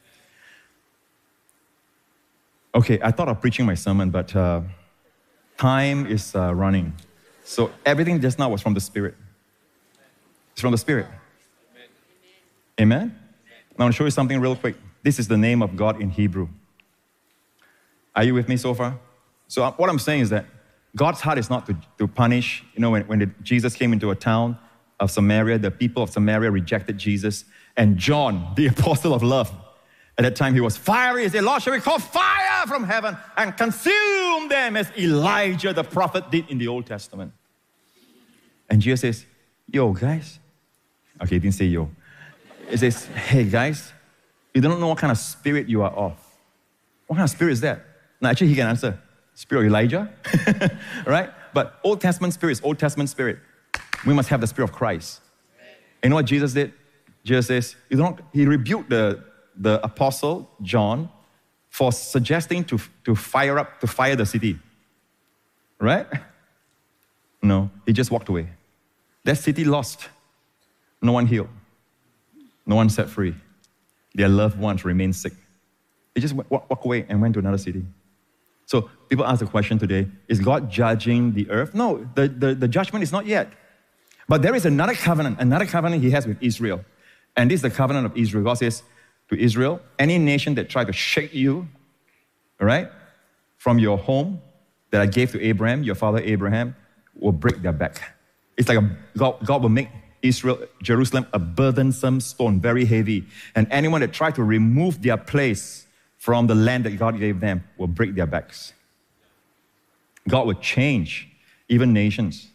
Okay, I thought of preaching my sermon, but time is running. So everything just now was from the Spirit. It's from the Spirit. Amen? Now I want to show you something real quick. This is the name of God in Hebrew. Are you with me so far? So what I'm saying is that God's heart is not to punish. When Jesus came into a town of Samaria, the people of Samaria rejected Jesus. And John, the apostle of love, at that time he was fiery. He said, Lord, shall we call fire from heaven and consume them as Elijah the prophet did in the Old Testament? And Jesus says, yo, guys. Okay, he didn't say yo. He says, hey, guys, you don't know what kind of spirit you are of. What kind of spirit is that? Now, actually, he can answer. Spirit of Elijah, right? But Old Testament spirit is Old Testament spirit. We must have the spirit of Christ. And you know what Jesus did? Jesus says, he rebuked the apostle John for suggesting to fire the city. Right? No, he just walked away. That city lost. No one healed. No one set free. Their loved ones remained sick. They just walked away and went to another city. So people ask the question today, is God judging the earth? No, the judgment is not yet. But there is another covenant he has with Israel. And this is the covenant of Israel. God says to Israel, any nation that try to shake you, all right, from your home that I gave to Abraham, your father Abraham, will break their back. It's like God will make Jerusalem a burdensome stone, very heavy. And anyone that try to remove their place from the land that God gave them will break their backs. God will change even nations.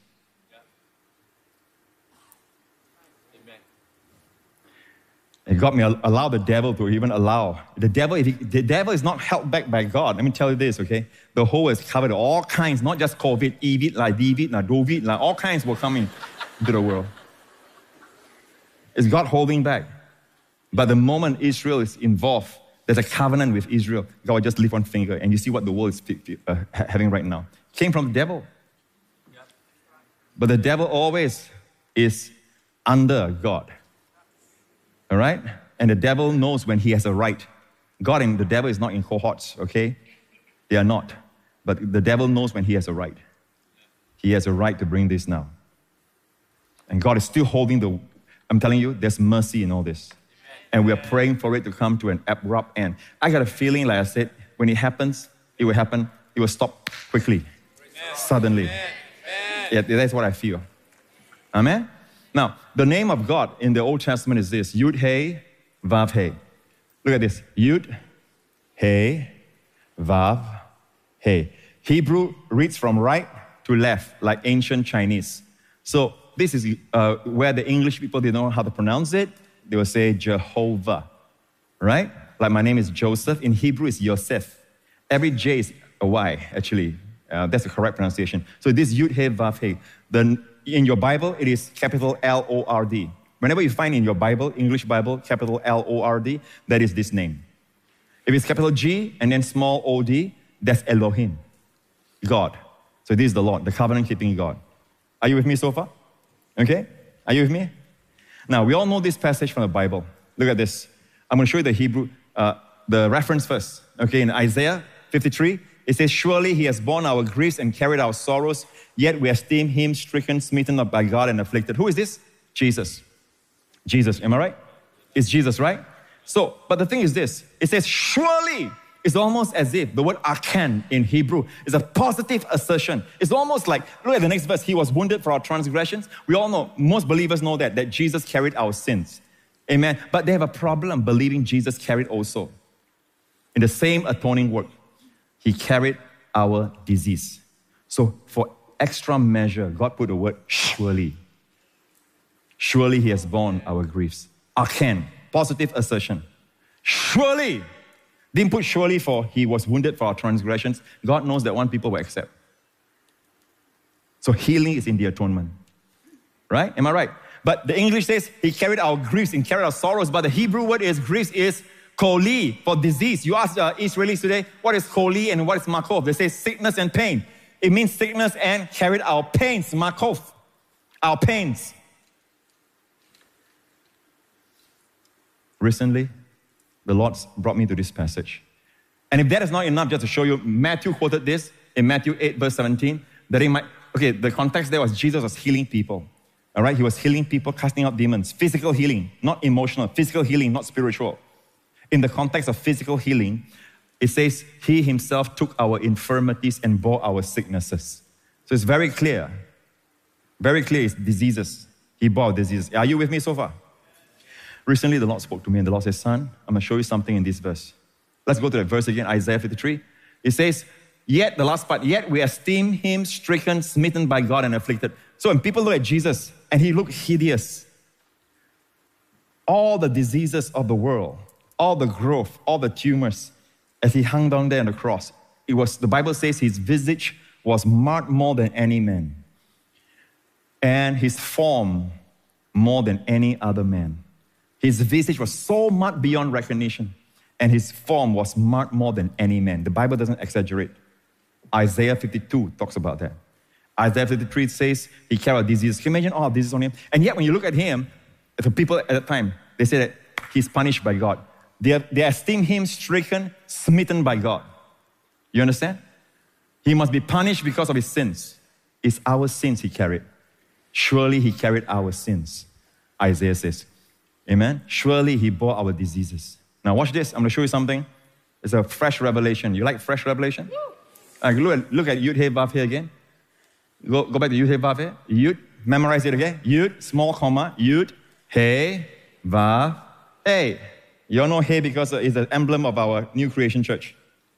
And God may allow the devil to even allow. The devil is not held back by God. Let me tell you this, okay? The whole is covered all kinds, not just COVID, Evid, like David, like Dovid, like all kinds will come into the world. Is God holding back? But the moment Israel is involved, there's a covenant with Israel. God will just lift one finger and you see what the world is having right now. Came from the devil. But the devil always is under God. All right? And the devil knows when he has a right. God and the devil is not in cohorts, okay? They are not. But the devil knows when he has a right. He has a right to bring this now. And God is still holding I'm telling you, there's mercy in all this. And we are praying for it to come to an abrupt end. I got a feeling, like I said, when it happens, it will happen. It will stop quickly, suddenly. Yeah, that's what I feel. Amen? Now, the name of God in the Old Testament is this, Yud-He, Vav-He. Look at this, Yud, He, Vav, He. Hebrew reads from right to left, like ancient Chinese. So this is where the English people, they don't know how to pronounce it. They will say Jehovah, right? Like my name is Joseph. In Hebrew, it's Yosef. Every J is a Y, actually. That's the correct pronunciation. So this Yud He Vav He. In your Bible, it is capital L-O-R-D. Whenever you find in your Bible, English Bible, capital L-O-R-D, that is this name. If it's capital G and then small O-D, that's Elohim, God. So this is the Lord, the covenant-keeping God. Are you with me so far? Okay? Are you with me? Now, we all know this passage from the Bible. Look at this. I'm going to show you the Hebrew, the reference first. Okay, in Isaiah 53, it says, surely he has borne our griefs and carried our sorrows, yet we esteem him stricken, smitten by God and afflicted. Who is this? Jesus. Jesus, am I right? It's Jesus, right? So, but the thing is this, it says surely. It's almost as if the word akan in Hebrew is a positive assertion. It's almost like, look at the next verse, he was wounded for our transgressions. We all know, most believers know that Jesus carried our sins. Amen. But they have a problem believing Jesus carried also. In the same atoning work, he carried our disease. So for extra measure, God put the word surely. Surely he has borne our griefs. Akan, positive assertion. Surely. Didn't put surely for he was wounded for our transgressions. God knows that one people will accept. So healing is in the atonement. Right? Am I right? But the English says he carried our griefs and carried our sorrows. But the Hebrew word is griefs is koli, for disease. You ask Israelis today, what is koli and what is makov? They say sickness and pain. It means sickness and carried our pains, makov, our pains. Recently, the Lord brought me to this passage. And if that is not enough, just to show you, Matthew quoted this in Matthew 8, verse 17, that he might, okay, the context there was Jesus was healing people. All right, he was healing people, casting out demons. Physical healing, not emotional. Physical healing, not spiritual. In the context of physical healing, it says he himself took our infirmities and bore our sicknesses. So it's very clear. Very clear, it's diseases. He bore our diseases. Are you with me so far? Recently, the Lord spoke to me and the Lord says, son, I'm going to show you something in this verse. Let's go to that verse again, Isaiah 53. It says, yet, the last part, yet we esteem him stricken, smitten by God and afflicted. So when people look at Jesus and he looked hideous, all the diseases of the world, all the growth, all the tumors, as he hung down there on the cross, it was, the Bible says his visage was marked more than any man, and his form more than any other man. His visage was so marked beyond recognition, and his form was marked more than any man. The Bible doesn't exaggerate. Isaiah 52 talks about that. Isaiah 53 says he carried diseases. Can you imagine all of diseases on him? And yet when you look at him, the people at that time, they say that he's punished by God. They esteem him stricken, smitten by God. You understand? He must be punished because of his sins. It's our sins he carried. Surely he carried our sins, Isaiah says. Amen? Surely he bore our diseases. Now watch this. I'm going to show you something. It's a fresh revelation. You like fresh revelation? Look at Yud He Vav He again. Go back to Yud He Vav He. Yud. Memorize it again. Yud, small comma. Yud, He, Vav, He. You all know He because it's the emblem of our New Creation Church.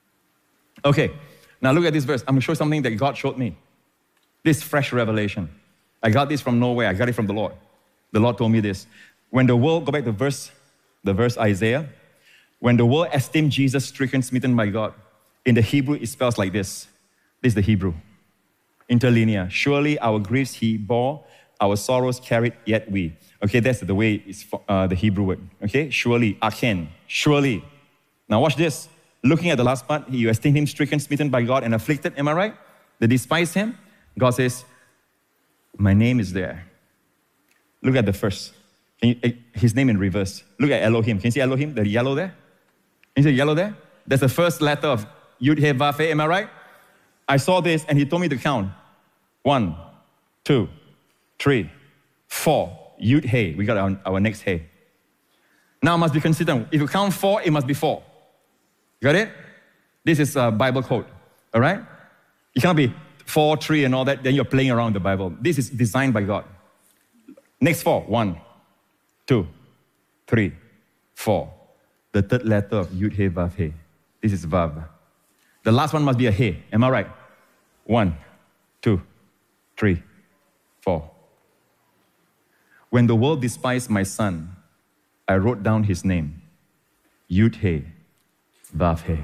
Okay. Now look at this verse. I'm going to show you something that God showed me. This fresh revelation. I got this from nowhere. I got it from the Lord. The Lord told me this. When the world, go back to the verse Isaiah. When the world esteemed Jesus stricken, smitten by God, in the Hebrew it spells like this. This is the Hebrew. Interlinear. Surely our griefs he bore, our sorrows carried, yet we. Okay, that's the way it's the Hebrew word. Okay, surely, aken, surely. Now watch this. Looking at the last part, you esteem him stricken, smitten by God, and afflicted. Am I right? They despise him. God says, my name is there. Look at the first. His name in reverse. Look at Elohim. Can you see Elohim? The yellow there? Can you see yellow there? That's the first letter of Yud He Vav He. Am I right? I saw this and he told me to count. 1, 2, 3, 4. Yud He. We got our next He. Now must be consistent. If you count 4, it must be 4. Got it? This is Bible code. All right? You cannot be 4, 3 and all that. Then you're playing around with the Bible. This is designed by God. Next 4. 1, 2, 3, 4. The third letter of Yud He Vav He. This is Vav. The last one must be a hey. Am I right? 1, 2, 3, 4. When the world despised my son, I wrote down his name. Yud He, Vav He.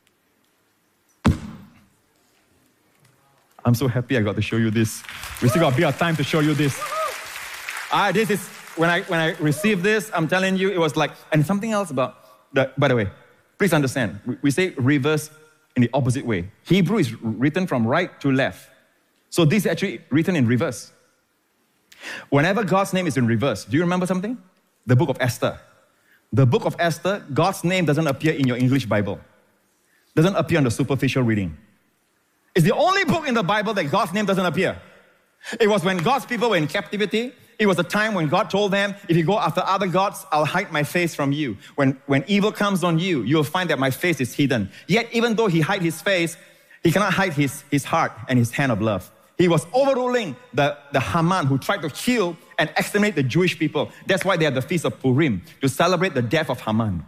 I'm so happy I got to show you this. We still got a bit of time to show you this. This is, when I received this, I'm telling you, it was like, and something else about, by the way, please understand, we say reverse in the opposite way. Hebrew is written from right to left. So this is actually written in reverse. Whenever God's name is in reverse, do you remember something? The book of Esther. The book of Esther, God's name doesn't appear in your English Bible. Doesn't appear on the superficial reading. It's the only book in the Bible that God's name doesn't appear. It was when God's people were in captivity. It was a time when God told them, if you go after other gods, I'll hide my face from you. When evil comes on you, you'll find that my face is hidden. Yet even though he hid his face, he cannot hide his heart and his hand of love. He was overruling the Haman who tried to kill and exterminate the Jewish people. That's why they had the Feast of Purim, to celebrate the death of Haman.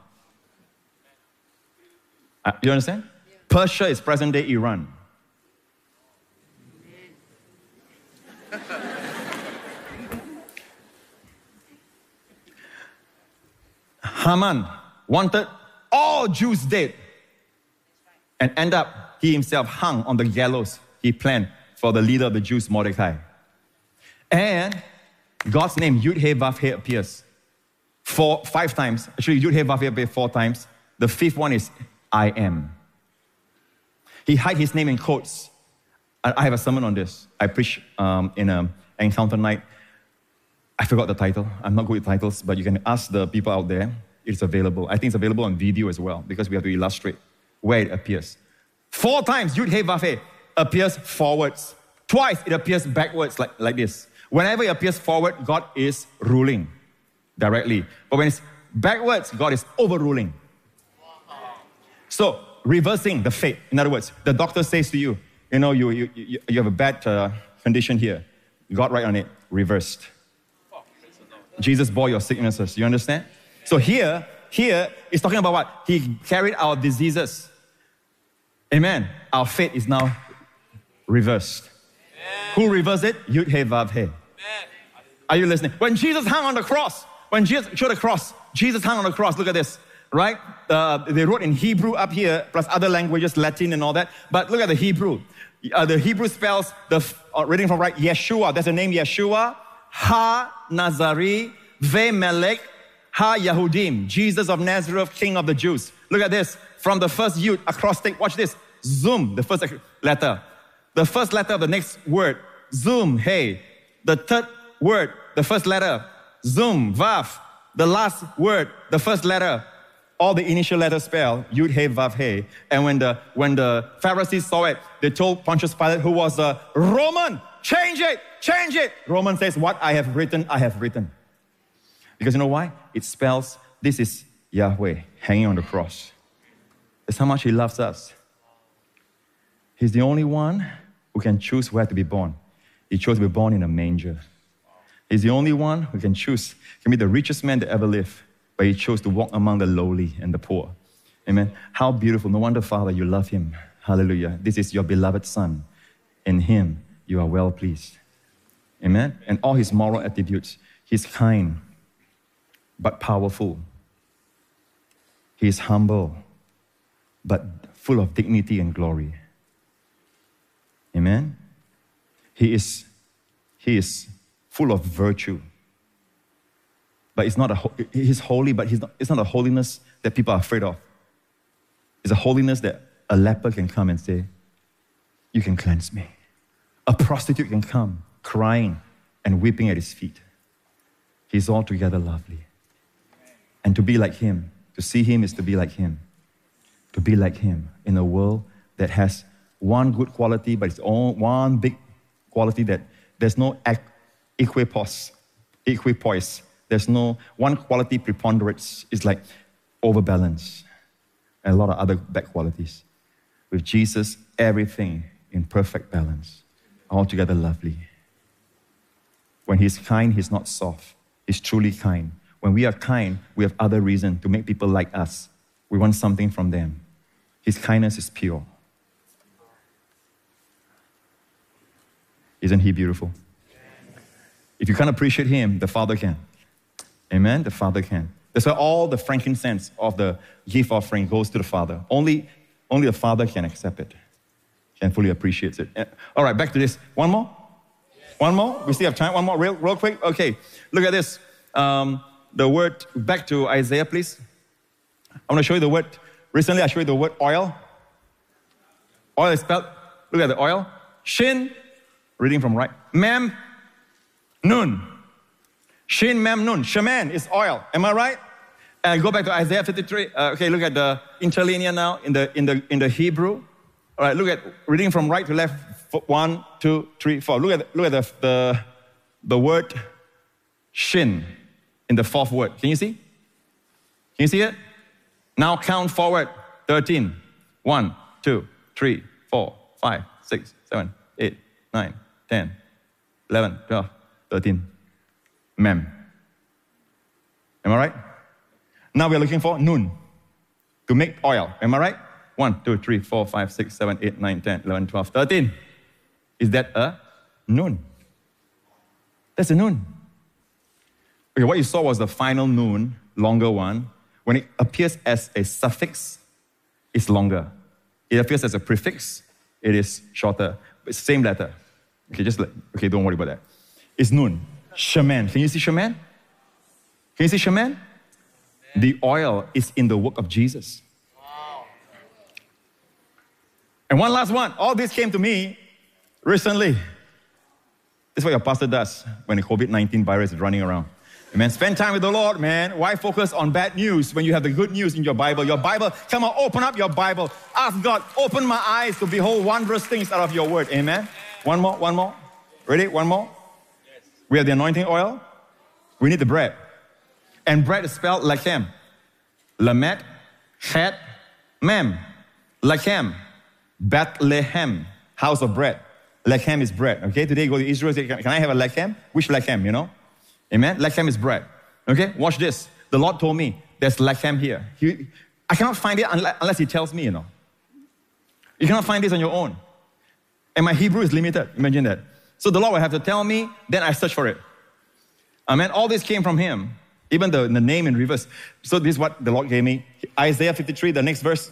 You understand? Yeah. Persia is present-day Iran. Haman wanted all Jews dead and end up, he himself hung on the gallows he planned for the leader of the Jews, Mordecai. And God's name, Yud He Vav He, appears 5 times. Actually, Yud He Vav He appears 4 times. The 5th one is I am. He hid his name in quotes. I have a sermon on this. I preach in an encounter night. I forgot the title. I'm not good with titles, but you can ask the people out there. It's available. I think it's available on video as well, because we have to illustrate where it appears. 4 times, Yud He Vav He appears forwards. Twice, it appears backwards, like this. Whenever it appears forward, God is ruling directly. But when it's backwards, God is overruling. So, reversing the fate. In other words, the doctor says to you, you have a bad condition here. God write on it, reversed. Jesus bore your sicknesses. You understand? So here it's talking about what? He carried our diseases. Amen. Our fate is now reversed. Amen. Who reversed it? Yud He Vav He. Amen. Are you listening? When Jesus hung on the cross, Jesus hung on the cross. Look at this, right? They wrote in Hebrew up here, plus other languages, Latin and all that. But look at the Hebrew. The Hebrew spells, reading from right, Yeshua. That's the name Yeshua. Ha-Nazari, Ve-Melech, Ha-Yahudim. Jesus of Nazareth, King of the Jews. Look at this. From the first Yud, acrostic, watch this. Zoom, the first letter. The first letter of the next word, Zoom, Hey. The third word, the first letter, Zoom, Vav. The last word, the first letter, all the initial letters spell Yud He Vav He. And when the Pharisees saw it, they told Pontius Pilate, who was a Roman, change it. Roman says, what I have written, I have written. Because you know why? It spells, this is Yahweh hanging on the cross. That's how much He loves us. He's the only one who can choose where to be born. He chose to be born in a manger. He's the only one who can choose, can be the richest man that ever lived, but He chose to walk among the lowly and the poor. Amen. How beautiful. No wonder, Father, you love Him. Hallelujah. This is your beloved Son. In Him, you are well pleased. Amen. And all His moral attributes. He's kind, but powerful. He is humble, but full of dignity and glory. Amen. He is full of virtue. But He's holy, but it's not a holiness that people are afraid of. It's a holiness that a leper can come and say, you can cleanse me. A prostitute can come crying and weeping at His feet. He's altogether lovely. And to be like Him, to see Him is to be like Him. To be like Him in a world that has one good quality, but it's all one big quality that there's no equipoise. There's no one quality preponderates. It's like overbalance. And a lot of other bad qualities. With Jesus, everything in perfect balance. Altogether lovely. When He's kind, He's not soft. He's truly kind. When we are kind, we have other reason to make people like us. We want something from them. His kindness is pure. Isn't He beautiful? If you can't appreciate Him, the Father can. Amen? The Father can. That's why all the frankincense of the gift offering goes to the Father. Only the Father can accept it, can fully appreciate it. All right, back to this. One more? One more? We still have time. One more, real quick. Okay, look at this. The word, back to Isaiah, please. I want to show you the word. Recently, I showed you the word oil. Oil is spelled, look at the oil. Shin, reading from right. Mem, nun. Shin, mem, nun. Shaman is oil. Am I right? And go back to Isaiah 53. Okay, look at the interlinear now in the Hebrew. All right, look at reading from right to left. 1, 2, 3, 4. Look at the word shin in the fourth word. Can you see? Can you see it? Now count forward. 13. 1, 2, 3, 4, 5, 6, 7, 8, 9, 10, 11, 12, 13. Mem. Am I right? Now we're looking for nun to make oil. Am I right? 1, 2, 3, 4, 5, 6, 7, 8, 9, 10, 11, 12, 13. Is that a nun? That's a nun. Okay, what you saw was the final nun, longer one. When it appears as a suffix, it's longer. It appears as a prefix, it is shorter. It's the same letter. Okay, don't worry about that. It's nun. Shaman. Can you see shaman? Can you see shaman? The oil is in the work of Jesus. Wow. And one last one. All this came to me recently. This is what your pastor does when the COVID-19 virus is running around. Amen. Spend time with the Lord, man. Why focus on bad news when you have the good news in your Bible? Your Bible, come on, open up your Bible. Ask God, open my eyes to behold wondrous things out of your word. Amen. One more. Ready? One more. Yes. We have the anointing oil. We need the bread. And bread is spelled Lechem. Lamet, Het, Mem. Lechem. Bethlehem. House of bread. Lechem is bread. Okay, today you go to Israel, say, can I have a lechem? Which lechem, you know? Amen? Lechem is bread. Okay, watch this. The Lord told me there's lechem here. I cannot find it unless He tells me, you know. You cannot find this on your own. And my Hebrew is limited. Imagine that. So the Lord will have to tell me, then I search for it. Amen? All this came from Him. Even the name in reverse. So this is what the Lord gave me. Isaiah 53, the next verse.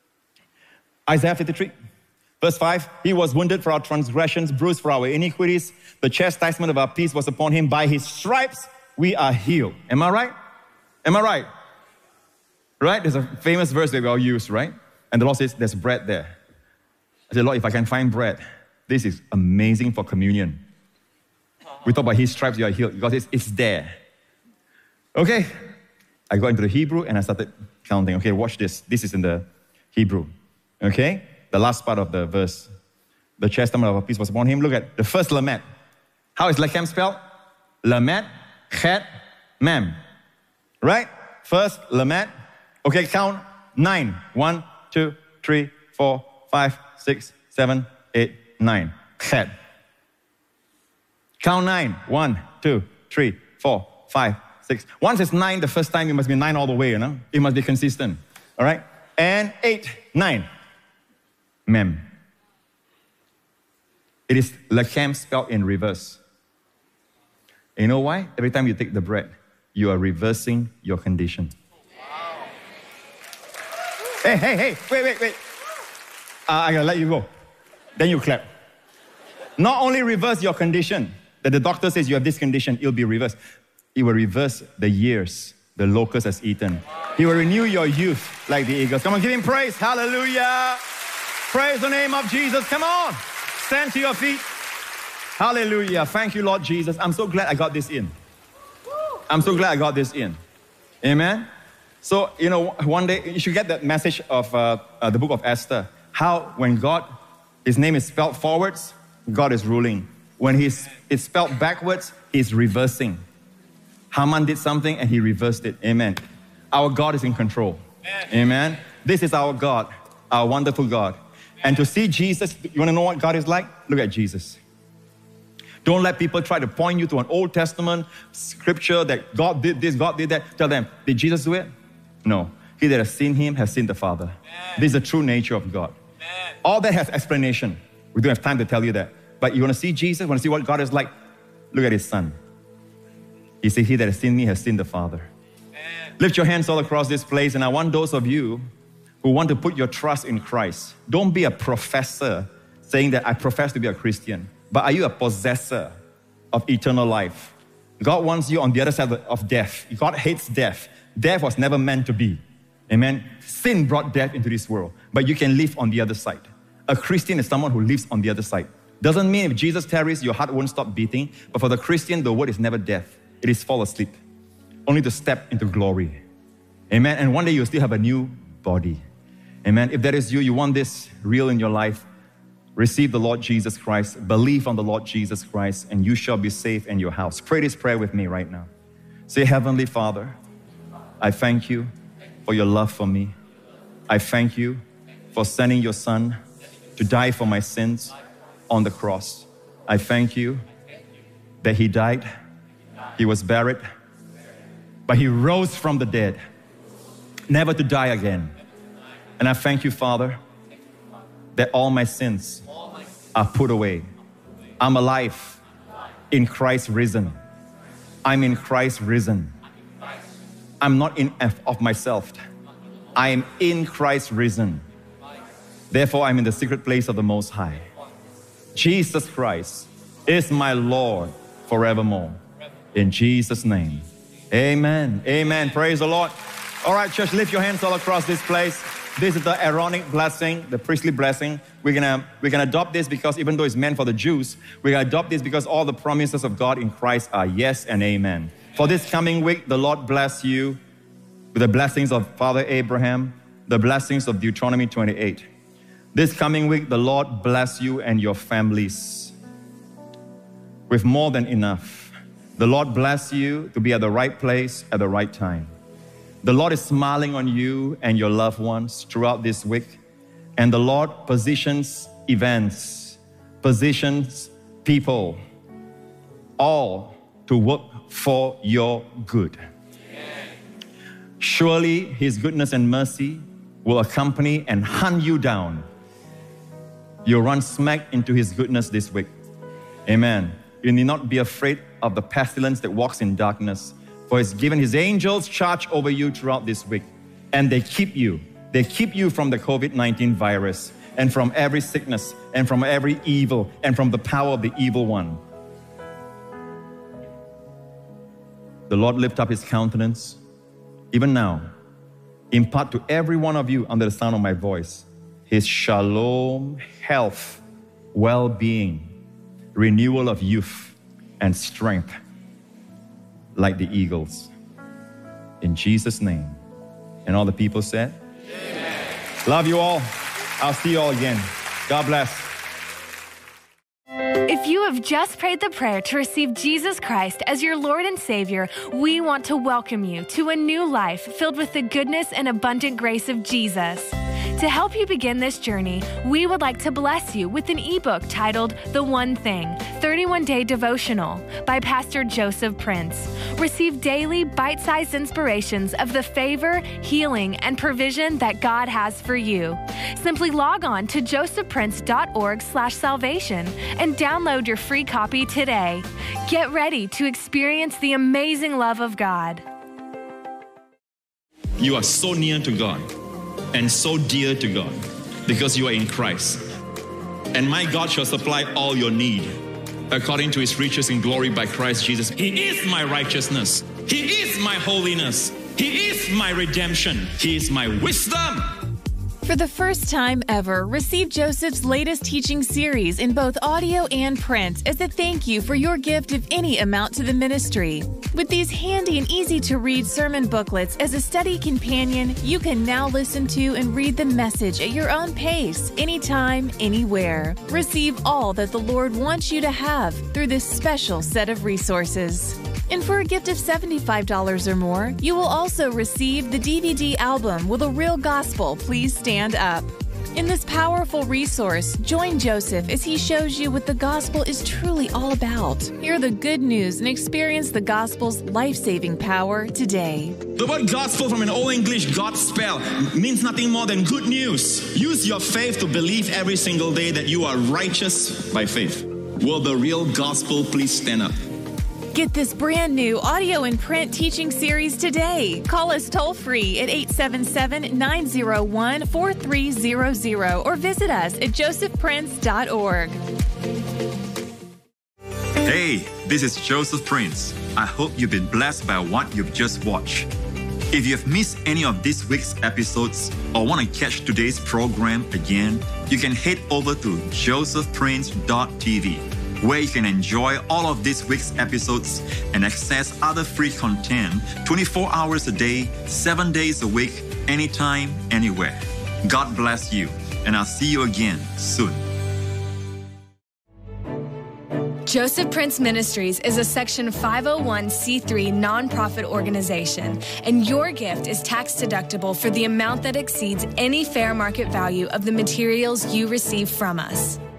Isaiah 53. Verse 5, He was wounded for our transgressions, bruised for our iniquities. The chastisement of our peace was upon Him. By His stripes, we are healed. Am I right? Am I right? Right? There's a famous verse that we all use, right? And the Lord says, there's bread there. I said, Lord, if I can find bread, this is amazing for communion. We talk about His stripes, you are healed, because it's there. Okay. I got into the Hebrew and I started counting. Okay, watch this. This is in the Hebrew. Okay? The last part of the verse. The chastisement of our peace was upon Him. Look at the first Lamet. How is Lechem spelled? Lamet, Het, Mem. Right? First Lamet. Okay, count 9. 1, 2, 3, 4, 5, 6, 7, 8, 9. Het. Count 9. 1, 2, 3, 4, 5, 6. Once it's 9 the first time, it must be 9 all the way, you know? It must be consistent. All right? And 8, 9. Mem. It is Lechem spelled in reverse. You know why? Every time you take the bread, you are reversing your condition. Wow. Hey, wait. I'm going to let you go. Then you clap. Not only reverse your condition, that the doctor says you have this condition, it'll be reversed. It will reverse the years the locust has eaten. He will renew your youth like the eagles. Come on, give Him praise. Hallelujah. Praise the name of Jesus. Come on. Stand to your feet. Hallelujah. Thank you, Lord Jesus. I'm so glad I got this in. I'm so glad I got this in. Amen. So, you know, one day you should get that message of the book of Esther. How when God, His name is spelled forwards, God is ruling. When it's spelled backwards, He's reversing. Haman did something and he reversed it. Amen. Our God is in control. Amen. This is our God, our wonderful God. And to see Jesus, you want to know what God is like? Look at Jesus. Don't let people try to point you to an Old Testament scripture that God did this, God did that. Tell them, did Jesus do it? No. He that has seen Him has seen the Father. This is the true nature of God. All that has explanation. We don't have time to tell you that. But you want to see Jesus? Want to see what God is like? Look at his son. He said, he that has seen me has seen the Father. Amen. Lift your hands all across this place, and I want those of you who want to put your trust in Christ. Don't be a professor saying that I profess to be a Christian, but are you a possessor of eternal life? God wants you on the other side of death. God hates death. Death was never meant to be. Amen. Sin brought death into this world, but you can live on the other side. A Christian is someone who lives on the other side. Doesn't mean if Jesus tarries, your heart won't stop beating, but for the Christian, the word is never death. It is fall asleep, only to step into glory. Amen. And one day you'll still have a new body. Amen. If that is you, you want this real in your life, receive the Lord Jesus Christ, believe on the Lord Jesus Christ, and you shall be safe in your house. Pray this prayer with me right now. Say, Heavenly Father, I thank you for your love for me. I thank you for sending your Son to die for my sins on the cross. I thank you that he died, he was buried, but he rose from the dead, never to die again. And I thank you, Father, that all my sins are put away. I'm alive in Christ risen. I'm in Christ risen. I'm not in of myself. I am in Christ risen. Therefore, I'm in the secret place of the Most High. Jesus Christ is my Lord forevermore. In Jesus' name, amen. Amen. Praise the Lord. All right, church, lift your hands all across this place. This is the Aaronic blessing, the priestly blessing. We're gonna adopt this because even though it's meant for the Jews, we're gonna adopt this because all the promises of God in Christ are yes and amen. For this coming week, the Lord bless you with the blessings of Father Abraham, the blessings of Deuteronomy 28. This coming week, the Lord bless you and your families with more than enough. The Lord bless you to be at the right place at the right time. The Lord is smiling on you and your loved ones throughout this week. And the Lord positions events, positions people, all to work for your good. Surely His goodness and mercy will accompany and hunt you down. You'll run smack into His goodness this week. Amen. You need not be afraid of the pestilence that walks in darkness, for He's given His angels charge over you throughout this week. And they keep you. They keep you from the COVID-19 virus and from every sickness and from every evil and from the power of the evil one. The Lord lift up His countenance, even now, impart to every one of you under the sound of my voice His shalom, health, well-being, renewal of youth and strength like the eagles. In Jesus' name. And all the people said, amen. Love you all. I'll see you all again. God bless. If you have just prayed the prayer to receive Jesus Christ as your Lord and Savior, we want to welcome you to a new life filled with the goodness and abundant grace of Jesus. To help you begin this journey, we would like to bless you with an ebook titled The One Thing, 31-Day Devotional by Pastor Joseph Prince. Receive daily bite-sized inspirations of the favor, healing, and provision that God has for you. Simply log on to josephprince.org/salvation and download your free copy today. Get ready to experience the amazing love of God. You are so near to God and so dear to God because you are in Christ. And my God shall supply all your need according to His riches in glory by Christ Jesus. He is my righteousness. He is my holiness. He is my redemption. He is my wisdom. For the first time ever, receive Joseph's latest teaching series in both audio and print as a thank you for your gift of any amount to the ministry. With these handy and easy-to-read sermon booklets as a study companion, you can now listen to and read the message at your own pace, anytime, anywhere. Receive all that the Lord wants you to have through this special set of resources. And for a gift of $75 or more, you will also receive the DVD album, Will the Real Gospel Please Stand Up? In this powerful resource, join Joseph as he shows you what the gospel is truly all about. Hear the good news and experience the gospel's life-saving power today. The word gospel from an Old English Godspell means nothing more than good news. Use your faith to believe every single day that you are righteous by faith. Will the real gospel please stand up? Get this brand new audio and print teaching series today. Call us toll free at 877-901-4300 or visit us at josephprince.org. Hey, this is Joseph Prince. I hope you've been blessed by what you've just watched. If you have missed any of this week's episodes or want to catch today's program again, you can head over to josephprince.tv, where you can enjoy all of this week's episodes and access other free content 24 hours a day, 7 days a week, anytime, anywhere. God bless you, and I'll see you again soon. Joseph Prince Ministries is a Section 501c3 nonprofit organization, and your gift is tax deductible for the amount that exceeds any fair market value of the materials you receive from us.